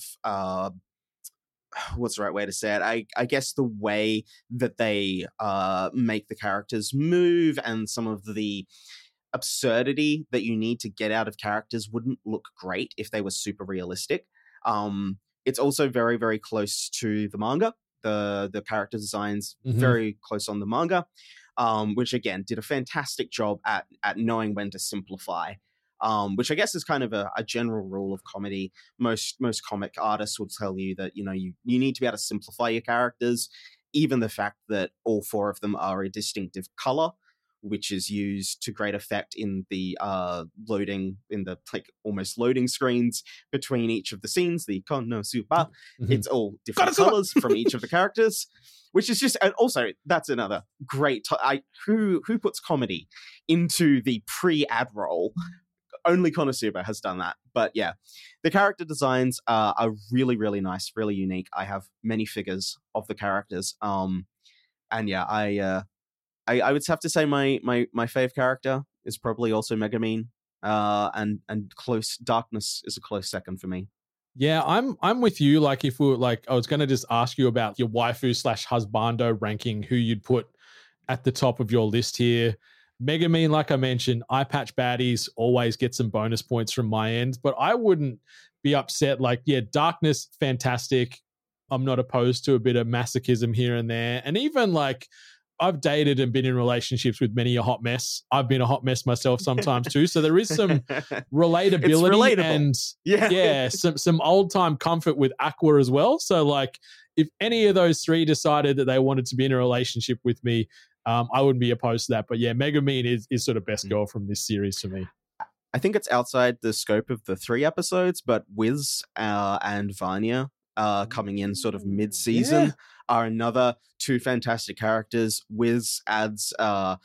what's the right way to say it? I guess the way that they make the characters move and some of the absurdity that you need to get out of characters wouldn't look great if they were super realistic. It's also very, very close to the manga. The character designs very close on the manga, which again did a fantastic job at knowing when to simplify. Which I guess is kind of a general rule of comedy. Most comic artists will tell you that you need to be able to simplify your characters. Even the fact that all four of them are a distinctive color which is used to great effect in the loading, in the like almost loading screens between each of the scenes, the Konosuba. It's all different colors from each of the characters, which is just, and also that's another great, who puts comedy into the pre-ad roll? Only Konosuba has done that. But yeah, the character designs are really, really nice, really unique. I have many figures of the characters. And yeah, I would have to say my fave character is probably also Megumin. And close Darkness is a close second for me. Yeah, I'm with you. Like, if we were, like, I was going to just ask you about your waifu/husbando ranking, who you'd put at the top of your list here. Megumin, like I mentioned, eye patch baddies always get some bonus points from my end, but I wouldn't be upset. Like, yeah, Darkness, fantastic. I'm not opposed to a bit of masochism here and there. And even like, I've dated and been in relationships with many a hot mess. I've been a hot mess myself sometimes too. So there is some relatability and some old time comfort with Aqua as well. So like, if any of those three decided that they wanted to be in a relationship with me, I wouldn't be opposed to that. But yeah, Megumin is sort of best girl from this series for me. I think it's outside the scope of the 3 episodes, but Wiz and Vanya coming in sort of mid-season are another 2 fantastic characters. Wiz adds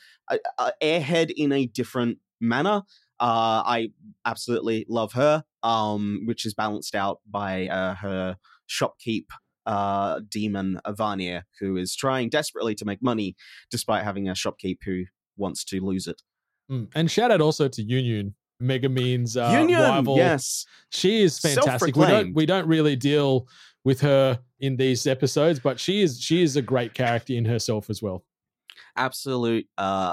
Airhead in a different manner. I absolutely love her, which is balanced out by her shopkeep demon Vanya, who is trying desperately to make money despite having a shopkeep who wants to lose it. And shout out also to Yunyun, Megumin's rival. Yes, she is fantastic. We don't really deal with her in these episodes, but she is a great character in herself as well. Absolutely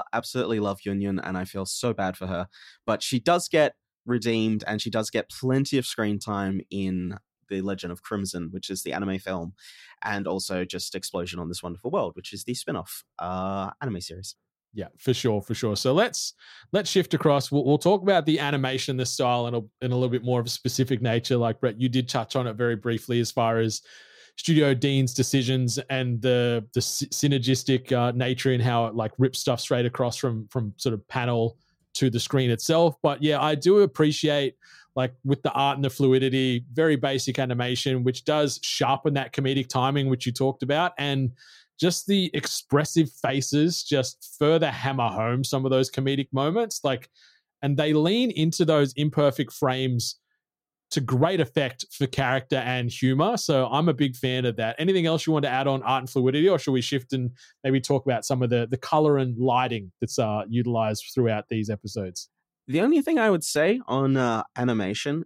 love Yunyun, and I feel so bad for her, but she does get redeemed, and she does get plenty of screen time in The Legend of Crimson, which is the anime film, and also just Explosion on This Wonderful World, which is the spin-off anime series. Yeah, for sure. So let's shift across. We'll talk about the animation, the style, and in a little bit more of a specific nature. Like, Brett, you did touch on it very briefly as far as Studio Dean's decisions and the synergistic nature in how it like rips stuff straight across from sort of panel to the screen itself. But yeah, I do appreciate, like, with the art and the fluidity, very basic animation, which does sharpen that comedic timing, which you talked about, and just the expressive faces just further hammer home some of those comedic moments. Like, and they lean into those imperfect frames to great effect for character and humor. So I'm a big fan of that. Anything else you want to add on art and fluidity, or should we shift and maybe talk about some of the color and lighting that's utilized throughout these episodes? The only thing I would say on animation,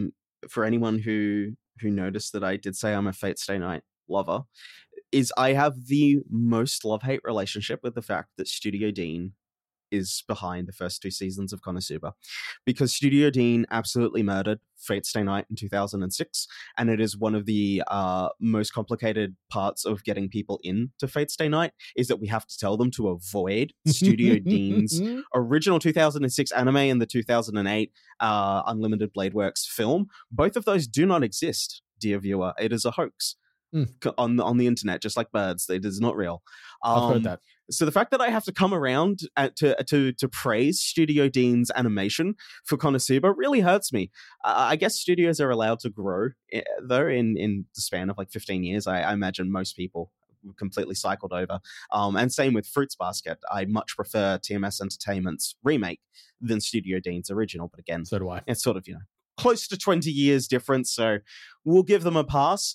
for anyone who noticed that I did say I'm a Fate/stay night lover, is I have the most love-hate relationship with the fact that Studio Dean is behind the first 2 seasons of Konosuba, because Studio Dean absolutely murdered Fate/stay night in 2006, and it is one of the most complicated parts of getting people into Fate/stay night is that we have to tell them to avoid Studio Dean's original 2006 anime and the 2008 Unlimited Blade Works film. Both of those do not exist, dear viewer. It is a hoax. On the internet, just like birds. It is not real. I've heard that. So the fact that I have to come around to praise Studio Dean's animation for Konosuba really hurts me. I guess studios are allowed to grow, though, in the span of like 15 years. I imagine most people completely cycled over. And same with Fruits Basket. I much prefer TMS Entertainment's remake than Studio Dean's original. But again, so do I. It's sort of, close to 20 years difference. So we'll give them a pass.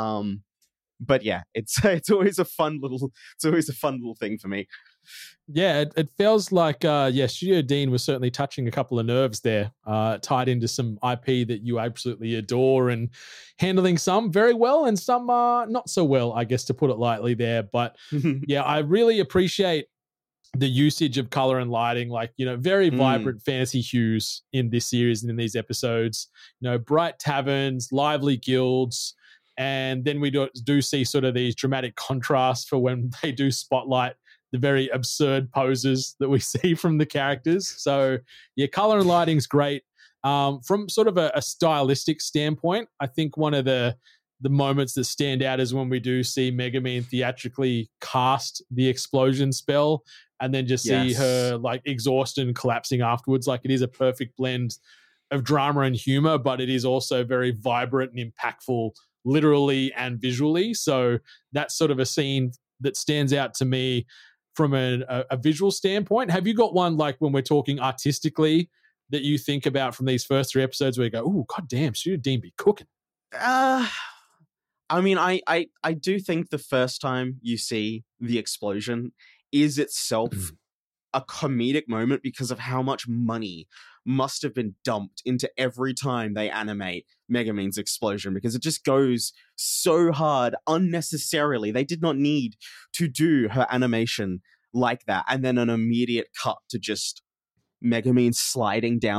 But yeah, it's always a fun little thing for me. Yeah, it feels like Studio Dean was certainly touching a couple of nerves there, tied into some IP that you absolutely adore, and handling some very well and some not so well, I guess, to put it lightly there. But yeah, I really appreciate the usage of color and lighting, like, very vibrant fantasy hues in this series and in these episodes, bright taverns, lively guilds. And then we do see sort of these dramatic contrasts for when they do spotlight the very absurd poses that we see from the characters. So yeah, color and lighting's great. From sort of a stylistic standpoint, I think one of the moments that stand out is when we do see Megumin theatrically cast the explosion spell, and then just see her like exhausted and collapsing afterwards. Like, it is a perfect blend of drama and humor, but it is also very vibrant and impactful, literally and visually. So that's sort of a scene that stands out to me from a visual standpoint. Have you got one, like, when we're talking artistically, that you think about from these first 3 episodes where you go, oh, goddamn, Studio Dean be cooking? I mean, I do think the first time you see the explosion is itself a comedic moment because of how much money must have been dumped into every time they animate Megumin's explosion, because it just goes so hard unnecessarily. They did not need to do her animation like that, and then an immediate cut to just Megumin sliding down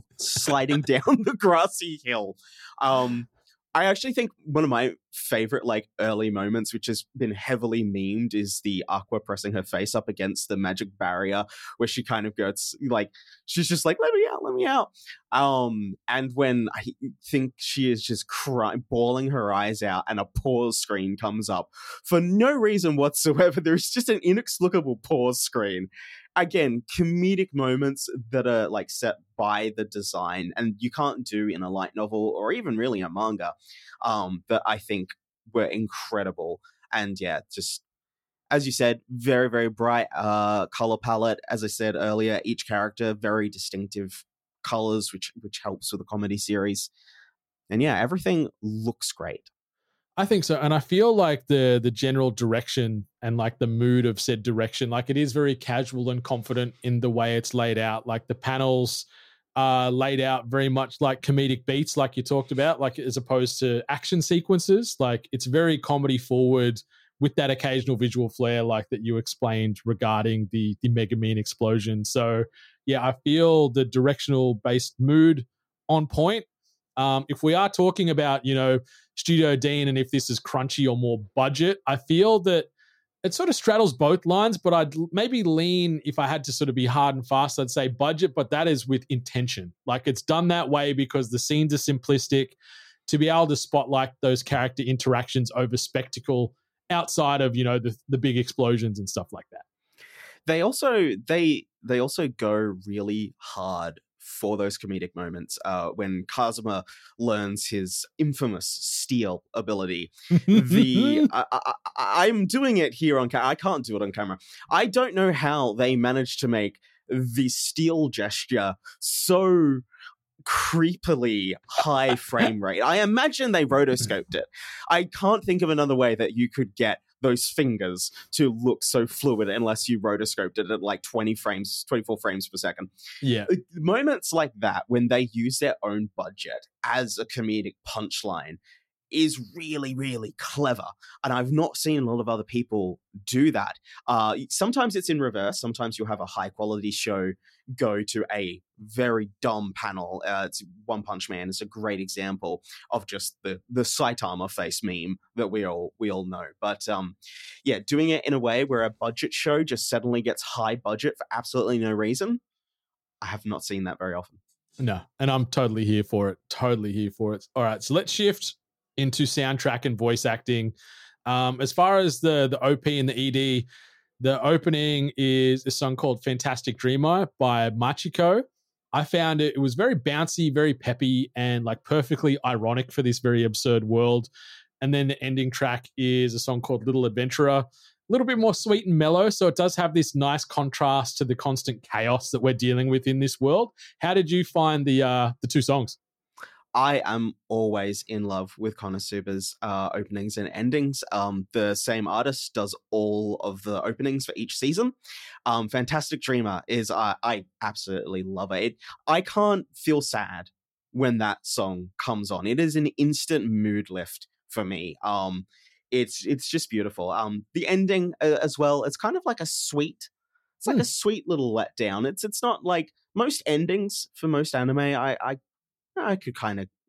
the grassy hill. I actually think one of my favorite like early moments, which has been heavily memed, is the Aqua pressing her face up against the magic barrier, where she kind of goes like, she's just like, let me out. And when I think she is just crying, bawling her eyes out, and a pause screen comes up for no reason whatsoever. There's just an inexplicable pause screen. Again, comedic moments that are like set by the design, and you can't do in a light novel or even really a manga, that I think were incredible. And yeah, just as you said, very, very bright color palette. As I said earlier, each character very distinctive colors, which helps with a comedy series. And yeah, everything looks great. I think so. And I feel like the general direction and like the mood of said direction, like, it is very casual and confident in the way it's laid out. Like, the panels are laid out very much like comedic beats, like you talked about, like, as opposed to action sequences. Like, it's very comedy forward with that occasional visual flair, like that you explained regarding the Megumin explosion. So yeah, I feel the directional based mood on point. If we are talking about, Studio Dean and if this is crunchy or more budget, I feel that it sort of straddles both lines, but I'd maybe lean, if I had to sort of be hard and fast, I'd say budget, but that is with intention. Like, it's done that way because the scenes are simplistic, to be able to spotlight those character interactions over spectacle outside of, the big explosions and stuff like that. They also go really hard for those comedic moments. When Kazuma learns his infamous steal ability, I'm doing it here on camera. I can't do it on camera. I don't know how they managed to make the steal gesture so creepily high frame rate. I imagine they rotoscoped it. I can't think of another way that you could get those fingers to look so fluid unless you rotoscoped it at like 24 frames per second. Yeah. Moments like that, when they use their own budget as a comedic punchline, is really, really clever. And I've not seen a lot of other people do that. Sometimes it's in reverse. Sometimes you'll have a high quality show go to a very dumb panel. It's One Punch Man is a great example of just the Saitama face meme that we all know. But yeah, doing it in a way where a budget show just suddenly gets high budget for absolutely no reason, I have not seen that very often. No, and I'm totally here for it. Totally here for it. All right, so let's shift into soundtrack and voice acting. As far as the OP and the ED, the opening is a song called Fantastic Dreamer by Machiko. I found it was very bouncy, very peppy, and like perfectly ironic for this very absurd world. And then the ending track is a song called Little Adventurer, a little bit more sweet and mellow. So it does have this nice contrast to the constant chaos that we're dealing with in this world. How did you find the 2 songs? I am always in love with Konosuba's openings and endings. The same artist does all of the openings for each season. Fantastic Dreamer is, I absolutely love it. I can't feel sad when that song comes on. It is an instant mood lift for me. It's just beautiful. The ending as well, it's kind of like a sweet, it's like a sweet little letdown. It's not like most endings for most anime. I could kind of,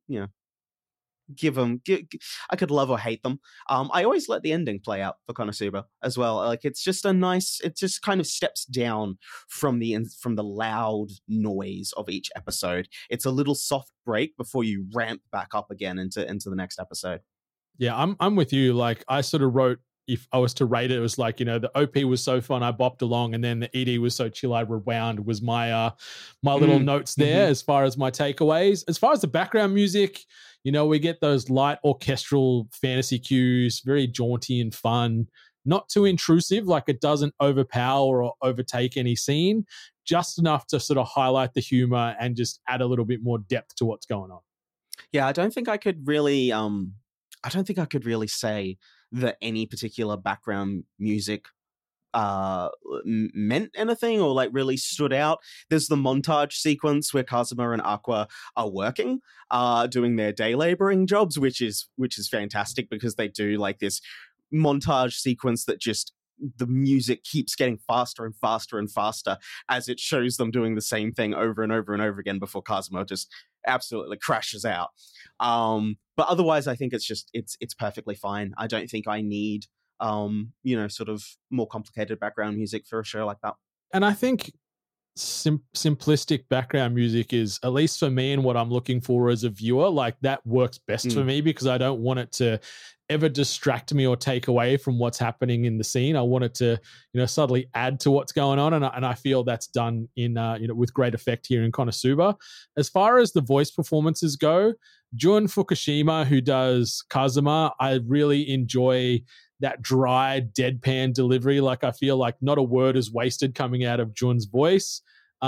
give them. I could love or hate them. I always let the ending play out for Konosuba as well. Like, it's just a nice. It just kind of steps down from the loud noise of each episode. It's a little soft break before you ramp back up again into the next episode. Yeah, I'm with you. Like, I sort of wrote if I was to rate it, it was like, the OP was so fun, I bopped along, and then the ED was so chill, I rewound, was my my little notes there as far as my takeaways. As far as the background music, we get those light orchestral fantasy cues, very jaunty and fun, not too intrusive, like it doesn't overpower or overtake any scene, just enough to sort of highlight the humor and just add a little bit more depth to what's going on. Yeah, I don't think I could really say that any particular background music meant anything or like really stood out. There's the montage sequence where Kazuma and Aqua are working, doing their day laboring jobs, which is fantastic because they do like this montage sequence that just the music keeps getting faster and faster and faster as it shows them doing the same thing over and over and over again before Kazuma just absolutely crashes out. But otherwise, I think it's perfectly fine. I don't think I need sort of more complicated background music for a show like that. And I think simplistic background music is, at least for me and what I'm looking for as a viewer, like that works best for me because I don't want it to ever distract me or take away from what's happening in the scene. I want it to, subtly add to what's going on. And I feel that's done in, with great effect here in Konosuba. As far as the voice performances go, Jun Fukushima, who does Kazuma, I really enjoy that dry, deadpan delivery. Like I feel like not a word is wasted coming out of Jun's voice.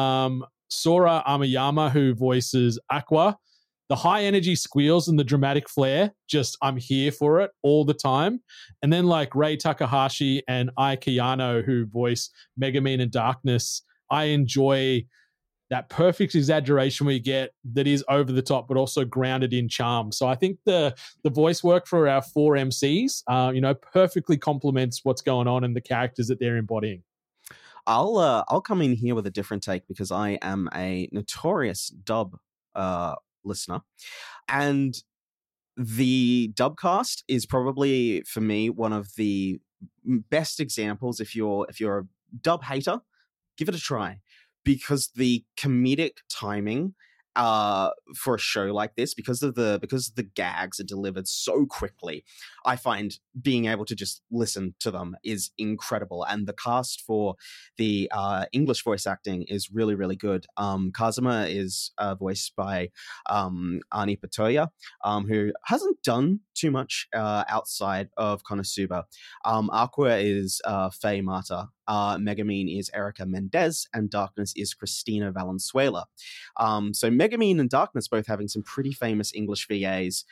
Sora Amayama, who voices Aqua, the high energy squeals and the dramatic flair, just I'm here for it all the time. And then like Rei Takahashi and Ai Kayano, who voice Megumin and Darkness, I enjoy that perfect exaggeration we get that is over the top, but also grounded in charm. So I think the voice work for our 4 MCs, perfectly complements what's going on and the characters that they're embodying. I'll come in here with a different take because I am a notorious dub listener, and the dub cast is probably for me one of the best examples. If you're a dub hater, give it a try. Because the comedic timing for a show like this, because the gags are delivered so quickly, I find being able to just listen to them is incredible. And the cast for the English voice acting is really, really good. Kazuma is voiced by Ani Patoya, who hasn't done too much outside of Konosuba. Aqua is Faye Mata. Megumin is Erica Mendez, and Darkness is Christina Valenzuela. So Megumin and Darkness both having some pretty famous English VAs,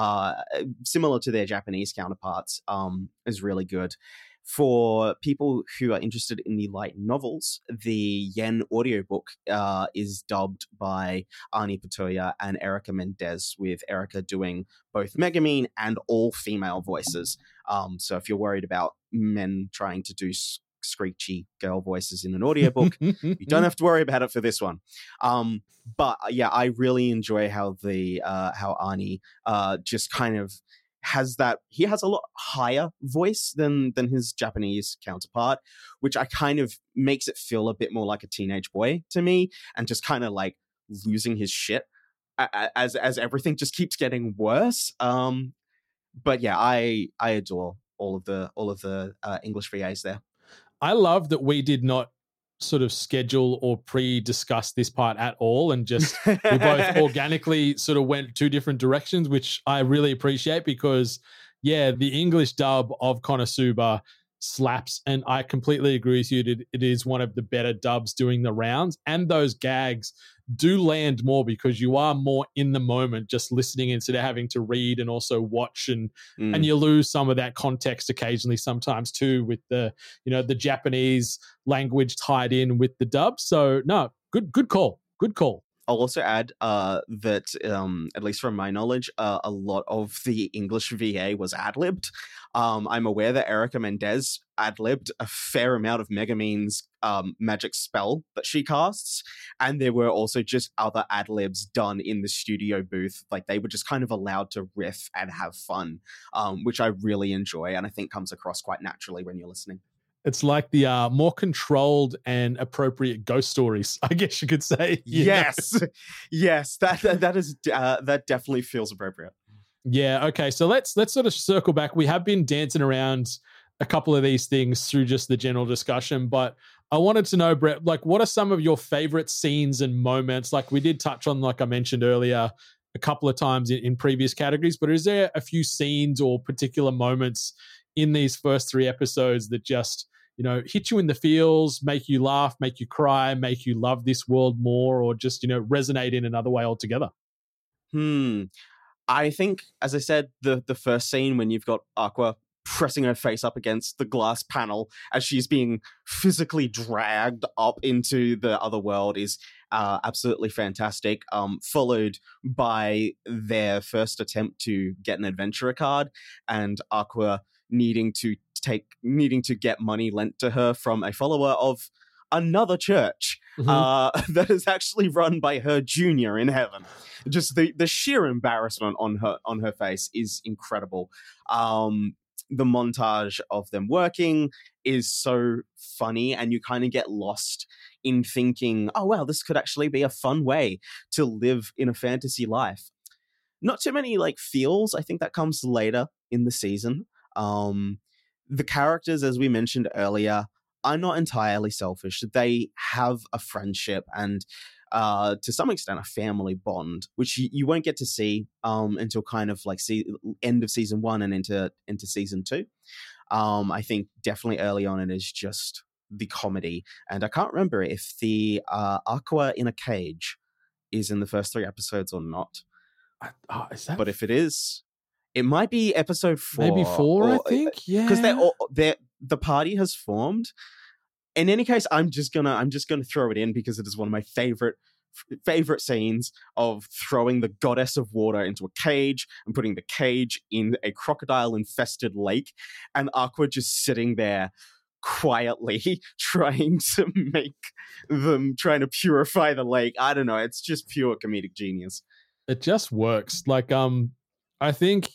similar to their Japanese counterparts, is really good. For people who are interested in the light novels, the Yen audiobook is dubbed by Ani Patoya and Erica Mendez, with Erica doing both Megumin and all female voices. So if you're worried about men trying to do screechy girl voices in an audiobook, you don't have to worry about it for this one. But yeah, I really enjoy how how Ani just kind of has that. He has a lot higher voice than his Japanese counterpart, which I kind of makes it feel a bit more like a teenage boy to me, and just kind of like losing his shit as everything just keeps getting worse. But yeah, I adore all of the English VAs there. I love that we did not sort of schedule or pre-discuss this part at all, and just we both organically sort of went 2 different directions, which I really appreciate because, yeah, the English dub of Konosuba slaps, and I completely agree with you that it is one of the better dubs doing the rounds, and those gags do land more because you are more in the moment just listening instead of having to read and also watch, and you lose some of that context occasionally sometimes too with the the Japanese language tied in with the dub. So no, good call. I'll also add that, at least from my knowledge, a lot of the English VA was ad-libbed. I'm aware that Erica Mendez ad-libbed a fair amount of Megumin's magic spell that she casts, and there were also just other ad-libs done in the studio booth. Like, they were just kind of allowed to riff and have fun, which I really enjoy, and I think comes across quite naturally when you're listening. It's like the more controlled and appropriate ghost stories, I guess you could say. Yes, yes, that definitely feels appropriate. Yeah. Okay. So let's sort of circle back. We have been dancing around a couple of these things through just the general discussion, but I wanted to know, Brett, like, what are some of your favorite scenes and moments? Like, we did touch on, like I mentioned earlier, a couple of times in previous categories, but is there a few scenes or particular moments in these first 3 episodes that just, hit you in the feels, make you laugh, make you cry, make you love this world more, or just, resonate in another way altogether? I think, as I said, the first scene when you've got Aqua pressing her face up against the glass panel as she's being physically dragged up into the other world is absolutely fantastic. Followed by their first attempt to get an adventurer card and Aqua needing to get money lent to her from a follower of another church that is actually run by her junior in heaven. Just the sheer embarrassment on her face is incredible. The montage of them working is so funny, and you kind of get lost in thinking, oh wow, this could actually be a fun way to live in a fantasy life. Not too many like feels. I think that comes later in the season. The characters, as we mentioned earlier, are not entirely selfish. They have a friendship and to some extent a family bond, which you won't get to see until kind of like end of season 1 and into season 2. I think definitely early on it is just the comedy, and I can't remember if the Aqua in a cage is in the first 3 episodes or not. Is that? But if it is, it might be episode 4. Maybe 4, I think. Yeah, because the party has formed. In any case, I'm just gonna throw it in because it is one of my favorite scenes of throwing the goddess of water into a cage and putting the cage in a crocodile-infested lake, and Aqua just sitting there quietly trying to purify the lake. I don't know. It's just pure comedic genius. It just works. Like, I think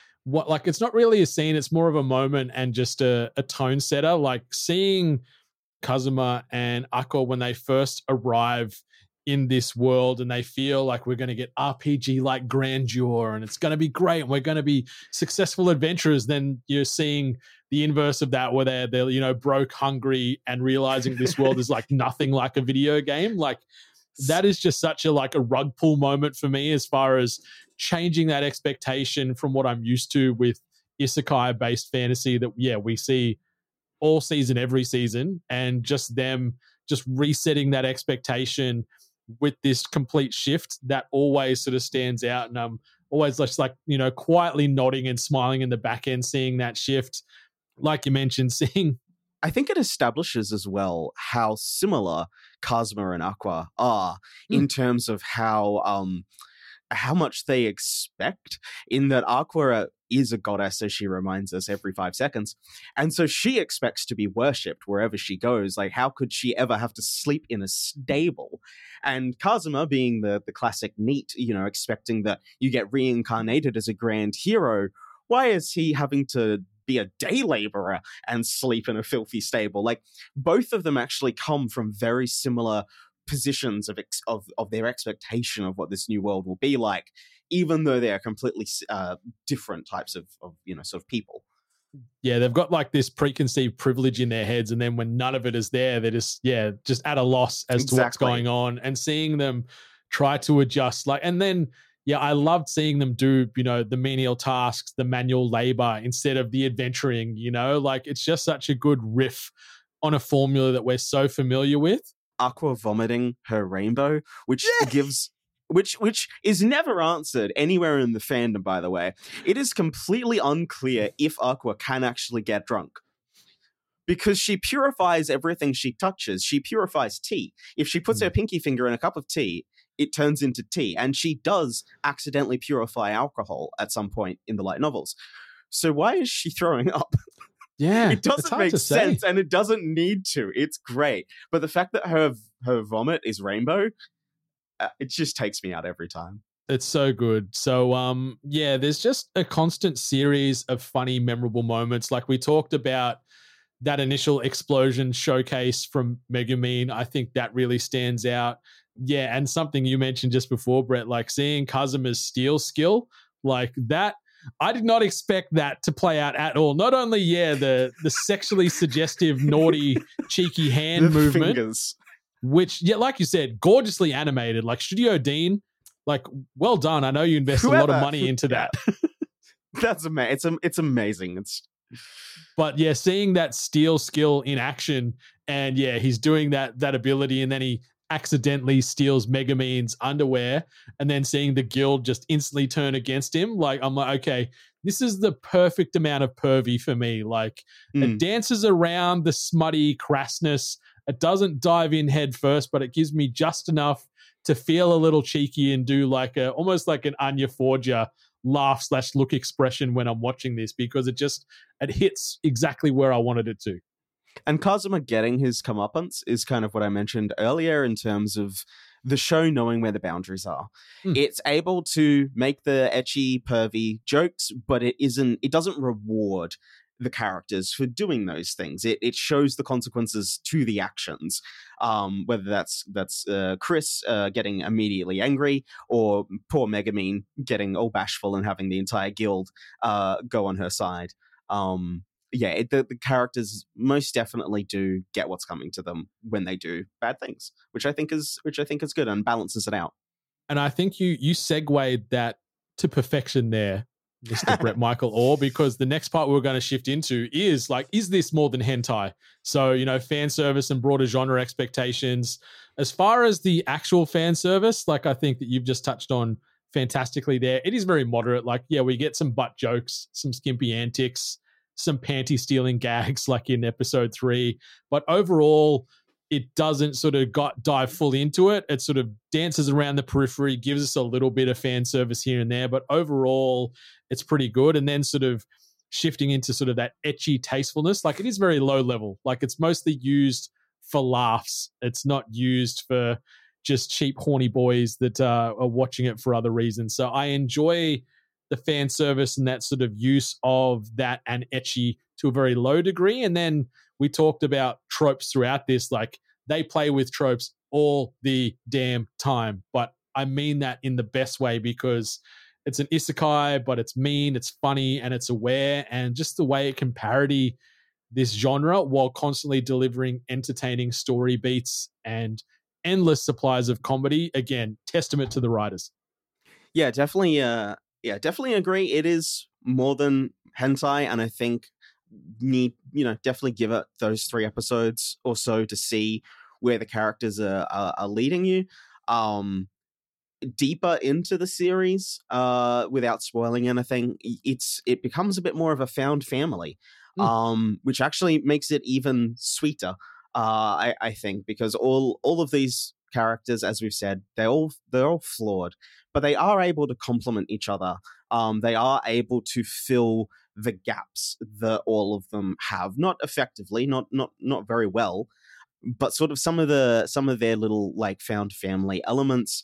it's not really a scene. It's more of a moment and just a tone setter. Like seeing Kazuma and Aqua when they first arrive in this world and they feel like we're going to get RPG-like grandeur and it's going to be great and we're going to be successful adventurers. Then you're seeing the inverse of that, where they're broke, hungry, and realizing this world is like nothing like a video game. Like that is just such a rug pull moment for me, as far as changing that expectation from what I'm used to with isekai-based fantasy that, we see all season, every season, and just them just resetting that expectation with this complete shift that always sort of stands out. And I'm always just quietly nodding and smiling in the back end, seeing that shift. Like you mentioned, I think it establishes as well how similar Kazuma and Aqua are in terms of how much they expect, in that Aqua is a goddess, as she reminds us every 5 seconds. And so she expects to be worshipped wherever she goes. Like, how could she ever have to sleep in a stable? And Kazuma, being the classic NEET, expecting that you get reincarnated as a grand hero, why is he having to be a day laborer and sleep in a filthy stable? Like, both of them actually come from very similar positions of their expectation of what this new world will be like, even though they are completely different types of sort of people. Yeah, they've got like this preconceived privilege in their heads, and then when none of it is there, they're just at a loss as to what's going on, and seeing them try to adjust. And then I loved seeing them do the menial tasks, the manual labor instead of the adventuring. It's just such a good riff on a formula that we're so familiar with. Aqua vomiting her rainbow, which is never answered anywhere in the fandom, by the way. It is completely unclear if Aqua can actually get drunk, because she purifies everything she touches. She purifies tea. If she puts her pinky finger in a cup of tea, it turns into tea, and she does accidentally purify alcohol at some point in the light novels. So why is she throwing up? Yeah, it doesn't make sense, and it doesn't need to. It's great. But the fact that her vomit is rainbow, it just takes me out every time. It's so good. So, there's just a constant series of funny, memorable moments. Like we talked about that initial explosion showcase from Megumin. I think that really stands out. Yeah, and something you mentioned just before, Brett, like seeing Kazuma's steel skill, like that I did not expect that to play out at all. Not only, the sexually suggestive, naughty, cheeky hand The movement, fingers. which, like you said, gorgeously animated. Like Studio Dean, like, well done. I know you invested a lot of money into that. That's amazing. It's amazing. But yeah, seeing that steel skill in action, and he's doing that ability, and then he accidentally steals Megumin's underwear, and then seeing the guild just instantly turn against him. Like, I'm like, okay, this is the perfect amount of pervy for me. Like, it dances around the smutty crassness. It doesn't dive in head first, but it gives me just enough to feel a little cheeky and do like almost like an Anya Forger laugh/look expression when I'm watching this, because it hits exactly where I wanted it to. And Kazuma getting his comeuppance is kind of what I mentioned earlier in terms of the show knowing where the boundaries are. It's able to make the ecchi, pervy jokes, but it doesn't reward the characters for doing those things. It shows the consequences to the actions, whether that's Chris getting immediately angry, or poor Megumin getting all bashful and having the entire guild go on her side. The characters most definitely do get what's coming to them when they do bad things, which I think is good and balances it out. And I think you segued that to perfection there, Mr. Brett Michael Orr, because the next part we're going to shift into is like, is this more than hentai? So, fan service and broader genre expectations. As far as the actual fan service, like I think that you've just touched on fantastically there, it is very moderate. Like, we get some butt jokes, some skimpy antics, some panty stealing gags like in episode 3, but overall it doesn't sort of dive fully into it. It sort of dances around the periphery, gives us a little bit of fan service here and there, but overall it's pretty good. And then sort of shifting into sort of that ecchi tastefulness, like it is very low level. Like it's mostly used for laughs. It's not used for just cheap horny boys that are watching it for other reasons. So I enjoy the fan service and that sort of use of that and ecchi to a very low degree. And then we talked about tropes throughout this, like they play with tropes all the damn time. But I mean that in the best way, because it's an isekai, but it's mean, it's funny, and it's aware, and just the way it can parody this genre while constantly delivering entertaining story beats and endless supplies of comedy. Again, testament to the writers. Yeah, definitely agree. It is more than hentai, and I think definitely give it those 3 episodes or so to see where the characters are leading you deeper into the series without spoiling anything. It becomes a bit more of a found family, which actually makes it even sweeter, I think, because all of these characters, as we've said, they're all flawed, but they are able to complement each other. They are able to fill the gaps that all of them have, not effectively, not very well, but sort of some of their little like found family elements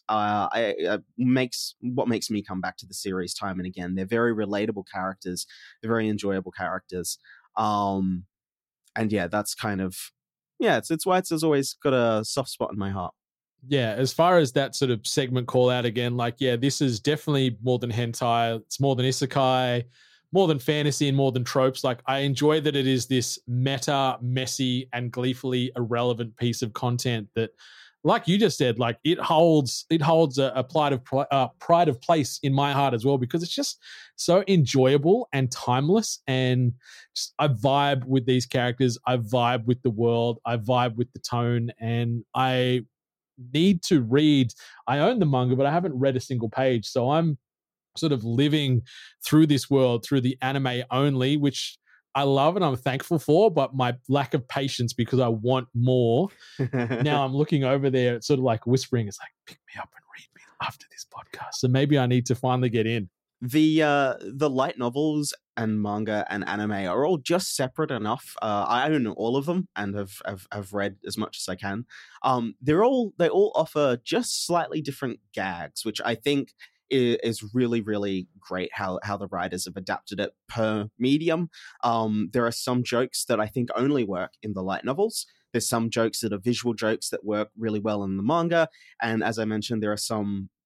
makes me come back to the series time and again. They're very relatable characters, they're very enjoyable characters, and that's kind of it's why it's always got a soft spot in my heart. Yeah, as far as that sort of segment call out again, like, this is definitely more than hentai. It's more than isekai, more than fantasy, and more than tropes. Like, I enjoy that it is this meta, messy, and gleefully irrelevant piece of content that, like you just said, like it holds a pride of place in my heart as well, because it's just so enjoyable and timeless. And just, I vibe with these characters. I vibe with the world. I vibe with the tone, and I need to read. I own the manga, but I haven't read a single page. So I'm sort of living through this world through the anime only, which I love and I'm thankful for, but my lack of patience because I want more. Now I'm looking over there, it's sort of like whispering. It's like, pick me up and read me after this podcast. So maybe I need to finally get in. The light novels and manga and anime are all just separate enough. I own all of them and have read as much as I can. They all offer just slightly different gags, which I think is really, really great how the writers have adapted it per medium. There are some jokes that I think only work in the light novels. There's some jokes that are visual jokes that work really well in the manga. And as I mentioned, there are some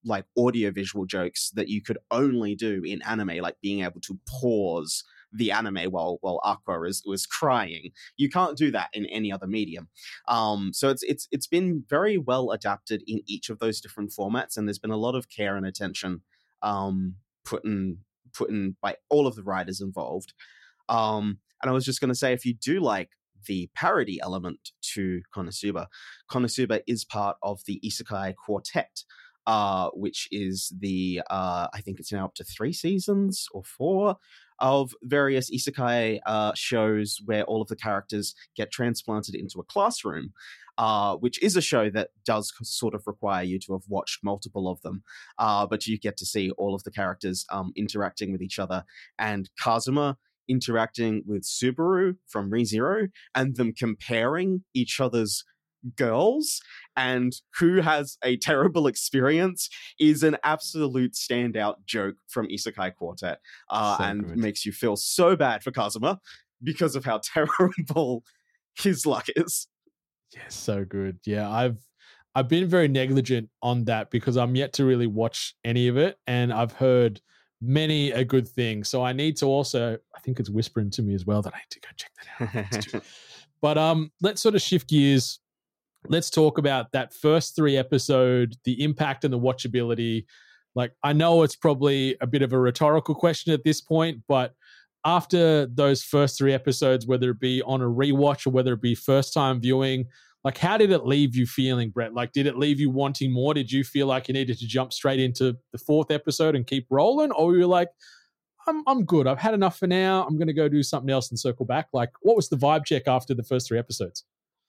like audiovisual jokes that you could only do in anime, like being able to pause the anime while Aqua was crying. You can't do that in any other medium. So it's been very well adapted in each of those different formats, and there's been a lot of care and attention put in by all of the writers involved. And I was just going to say, if you do like the parody element to Konosuba is part of the Isekai Quartet, which is the I think it's now up to 3 seasons or 4 of various isekai shows where all of the characters get transplanted into a classroom, which is a show that does sort of require you to have watched multiple of them, but you get to see all of the characters interacting with each other, and Kazuma interacting with Subaru from ReZero, and them comparing each other's girls and who has a terrible experience is an absolute standout joke from Isekai Quartet, and good. Makes you feel so bad for Kazuma because of how terrible his luck is. Yeah, so good. Yeah, I've been very negligent on that because I'm yet to really watch any of it, and I've heard many a good thing. So I need to also, I think it's whispering to me as well that I need to go check that out. But let's sort of shift gears. Let's talk about that first 3 episode, the impact and the watchability. Like, I know it's probably a bit of a rhetorical question at this point, but after those first 3 episodes, whether it be on a rewatch or whether it be first time viewing, like, how did it leave you feeling, Brett? Like, did it leave you wanting more? Did you feel like you needed to jump straight into the 4th episode and keep rolling? Or were you like, I'm good. I've had enough for now. I'm going to go do something else and circle back. Like, what was the vibe check after the first 3 episodes?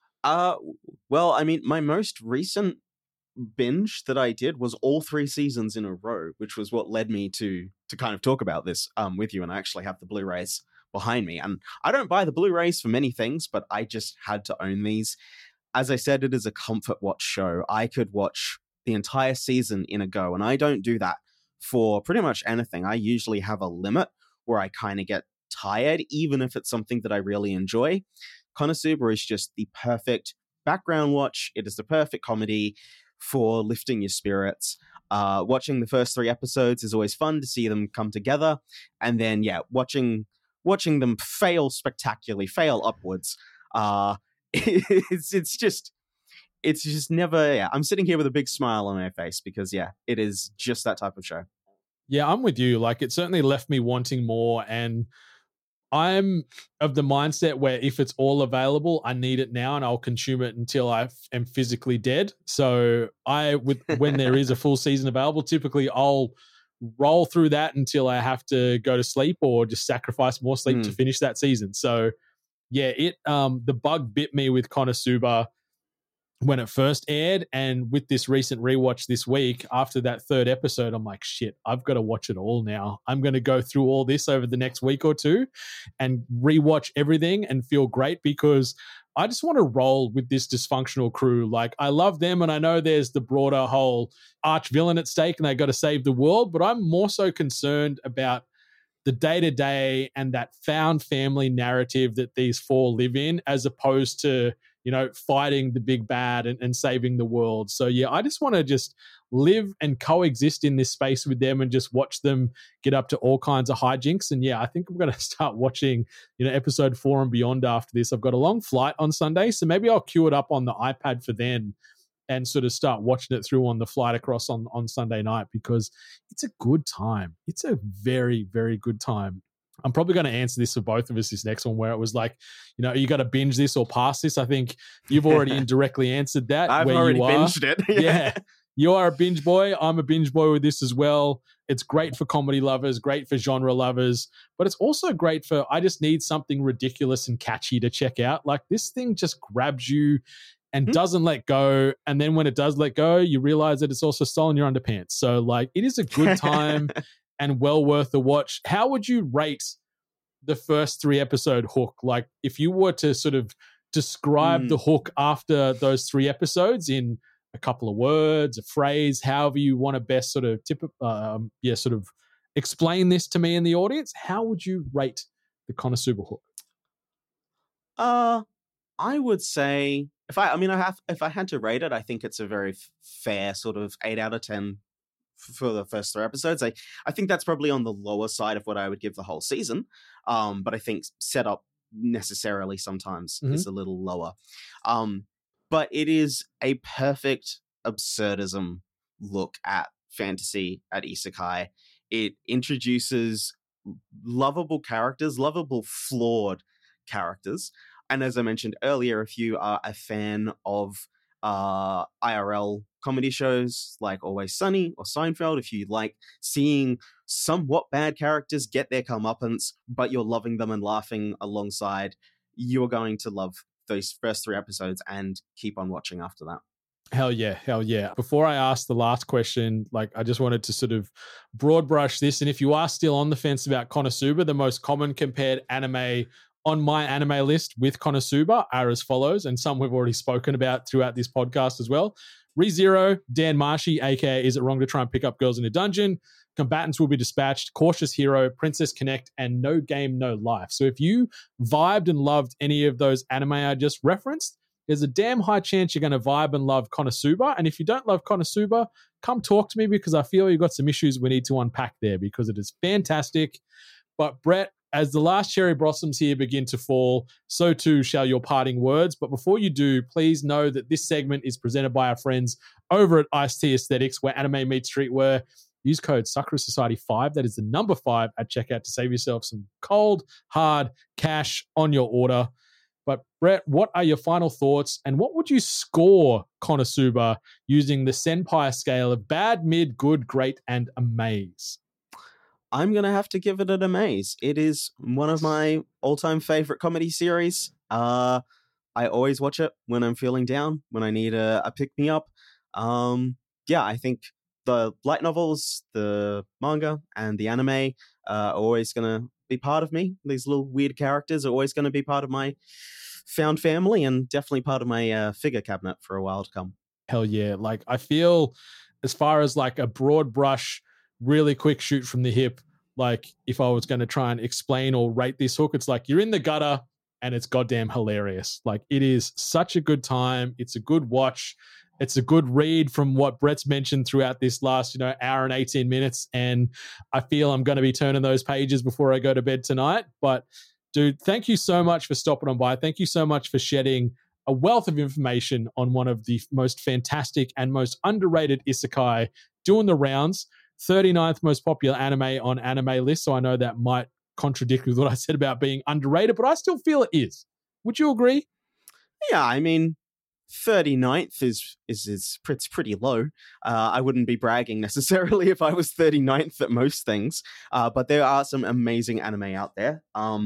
Well, I mean, my most recent binge that I did was all 3 seasons in a row, which was what led me to kind of talk about this with you. And I actually have the Blu-rays behind me. And I don't buy the Blu-rays for many things, but I just had to own these. As I said, it is a comfort watch show. I could watch the entire season in a go, and I don't do that for pretty much anything. I usually have a limit where I kind of get tired, even if it's something that I really enjoy. Konosuba is just the perfect background watch. It is the perfect comedy for lifting your spirits. Watching the first 3 episodes is always fun to see them come together. And then, yeah, watching them fail spectacularly, fail upwards. It's just never, yeah. I'm sitting here with a big smile on my face because, yeah, it is just that type of show. Yeah, I'm with you. Like, it certainly left me wanting more, and I'm of the mindset where if it's all available, I need it now and I'll consume it until I am physically dead. So when there is a full season available, typically I'll roll through that until I have to go to sleep or just sacrifice more sleep to finish that season. So yeah, the bug bit me with Konosuba when it first aired, and with this recent rewatch this week, after that 3rd episode, I'm like, shit, I've got to watch it all now. I'm going to go through all this over the next week or 2 and rewatch everything and feel great because I just want to roll with this dysfunctional crew. Like, I love them, and I know there's the broader whole arch villain at stake and they got to save the world, but I'm more so concerned about the day-to-day and that found family narrative that these 4 live in, as opposed to, you know, fighting the big bad and saving the world. So yeah, I just want to just live and coexist in this space with them and just watch them get up to all kinds of hijinks. And yeah, I think I'm going to start watching, you know, episode 4 and beyond after this. I've got a long flight on Sunday, so maybe I'll queue it up on the iPad for then and sort of start watching it through on the flight across on Sunday night, because it's a good time. It's a very, very good time. I'm probably going to answer this for both of us, this next one, where it was like, you know, you got to binge this or pass this. I think you've already indirectly answered that. I've already binged it. Yeah. You are a binge boy. I'm a binge boy with this as well. It's great for comedy lovers, great for genre lovers, but it's also great for, I just need something ridiculous and catchy to check out. Like, this thing just grabs you and doesn't let go. And then when it does let go, you realize that it's also stolen your underpants. So like, it is a good time and well worth the watch. How would you rate the first 3 episode hook? Like, if you were to sort of describe the hook after those 3 episodes in a couple of words, a phrase, however you want to best sort of sort of explain this to me and the audience, how would you rate the Konosuba hook? I would say if I had to rate it, I think it's a very fair sort of 8 out of 10 for the first 3 episodes. I think that's probably on the lower side of what I would give the whole season. But I think setup necessarily sometimes is a little lower. But it is a perfect absurdism look at fantasy, at isekai. It introduces lovable characters, lovable, flawed characters. And as I mentioned earlier, if you are a fan of IRL comedy shows like Always Sunny or Seinfeld, if you like seeing somewhat bad characters get their comeuppance, but you're loving them and laughing alongside, you're going to love those first 3 episodes and keep on watching after that. Hell yeah. Before I ask the last question, like I just wanted to sort of broad brush this. And if you are still on the fence about Konosuba, the most common compared anime on my anime list with Konosuba are as follows, and some we've already spoken about throughout this podcast as well. ReZero, Dan Mashi, aka Is It Wrong to Try and Pick Up Girls in a Dungeon? Combatants Will Be Dispatched, Cautious Hero, Princess Connect, and No Game, No Life. So if you vibed and loved any of those anime I just referenced, there's a damn high chance you're going to vibe and love Konosuba. And if you don't love Konosuba, come talk to me, because I feel you've got some issues we need to unpack there, because it is fantastic. But Brett, as the last cherry blossoms here begin to fall, so too shall your parting words. But before you do, please know that this segment is presented by our friends over at Ice-T Aesthetics, where anime meets streetwear. Use code Sakura Society 5, that is the number 5, at checkout to save yourself some cold, hard cash on your order. But Brett, what are your final thoughts, and what would you score Konosuba using the Senpai scale of bad, mid, good, great, and amaze? I'm going to have to give it an amaze. It is one of my all-time favorite comedy series. I always watch it when I'm feeling down, when I need a pick-me-up. I think the light novels, the manga, and the anime are always going to be part of me. These little weird characters are always going to be part of my found family, and definitely part of my figure cabinet for a while to come. Hell yeah. Like, I feel, as far as like a broad brush, really quick shoot from the hip, like if I was going to try and explain or rate this hook, it's like you're in the gutter and it's goddamn hilarious. Like, it is such a good time. It's a good watch. It's a good read from what Brett's mentioned throughout this last, hour and 18 minutes. And I feel I'm going to be turning those pages before I go to bed tonight. But dude, thank you so much for stopping on by. Thank you so much for shedding a wealth of information on one of the most fantastic and most underrated isekai doing the rounds. 39th most popular anime on anime list. So I know that might contradict with what I said about being underrated, but I still feel it is. Would you agree? Yeah, I mean, 39th is pretty low. I wouldn't be bragging necessarily if I was 39th at most things, but there are some amazing anime out there.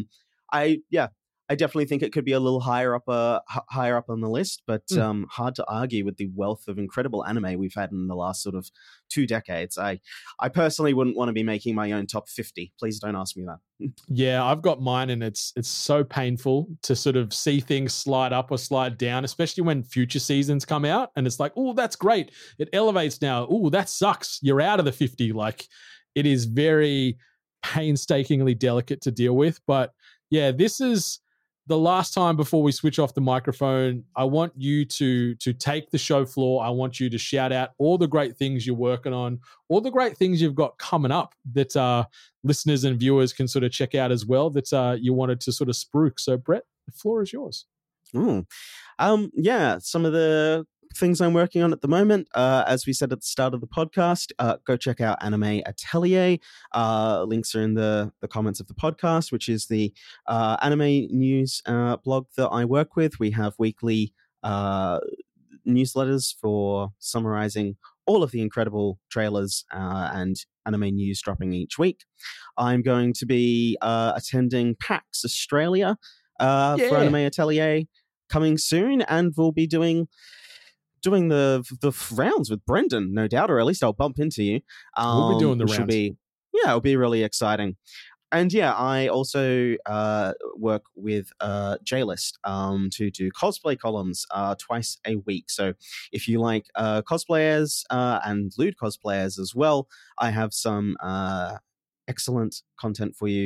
I definitely think it could be a little higher up on the list, but hard to argue with the wealth of incredible anime we've had in the last sort of 2 decades. I personally wouldn't want to be making my own top 50. Please don't ask me that. Yeah, I've got mine, and it's so painful to sort of see things slide up or slide down, especially when future seasons come out, and it's like, oh, that's great, it elevates now. Oh, that sucks, you're out of the 50. Like, it is very painstakingly delicate to deal with. But yeah, this is the last time before we switch off the microphone. I want you to take the show floor. I want you to shout out all the great things you're working on, all the great things you've got coming up that listeners and viewers can sort of check out as well, that you wanted to sort of spruik. So Brett, the floor is yours. Some of the things I'm working on at the moment, as we said at the start of the podcast, go check out Anime Atelier. Links are in the comments of the podcast, which is the anime news blog that I work with. We have weekly newsletters for summarizing all of the incredible trailers and anime news dropping each week. I'm going to be attending PAX Australia for Anime Atelier coming soon, and we'll be doing the rounds with Brendan, no doubt, or at least I'll bump into you. We'll be doing the rounds. It'll be really exciting. And yeah, I also work with JList to do cosplay columns twice a week. So if you like cosplayers and lewd cosplayers as well, I have some excellent content for you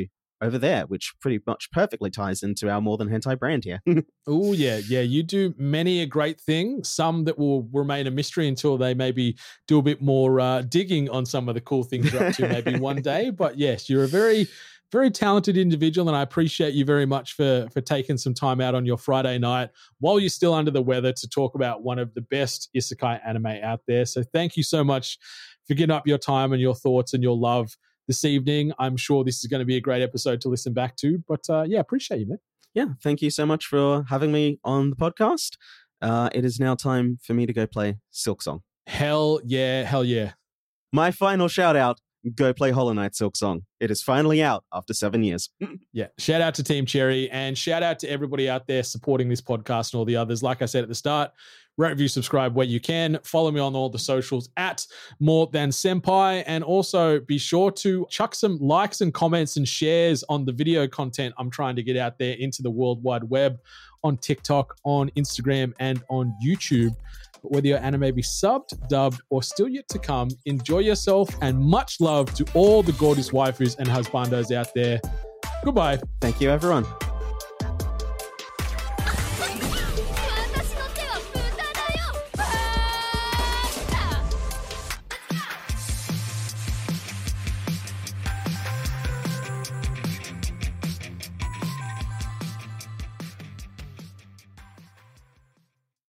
over there, which pretty much perfectly ties into our More Than Hentai brand here. Oh, yeah. Yeah, you do many a great thing, some that will remain a mystery until they maybe do a bit more digging on some of the cool things you're up to maybe one day. But yes, you're a very, very talented individual, and I appreciate you very much for taking some time out on your Friday night while you're still under the weather to talk about one of the best isekai anime out there. So thank you so much for giving up your time and your thoughts and your love this evening. I'm sure this is going to be a great episode to listen back to. But yeah, appreciate you, man. Yeah, thank you so much for having me on the podcast. It is now time for me to go play Silksong. Hell yeah, hell yeah. My final shout out, go play Hollow Knight Silksong. It is finally out after 7 years. Yeah, shout out to Team Cherry and shout out to everybody out there supporting this podcast and all the others. Like I said at the start, rate, review, subscribe where you can. Follow me on all the socials at More Than Senpai, and also be sure to chuck some likes and comments and shares on the video content I'm trying to get out there into the World Wide Web on TikTok, on Instagram, and on YouTube. But whether your anime be subbed, dubbed, or still yet to come, enjoy yourself and much love to all the gorgeous waifus and husbandos out there. Goodbye. Thank you, everyone.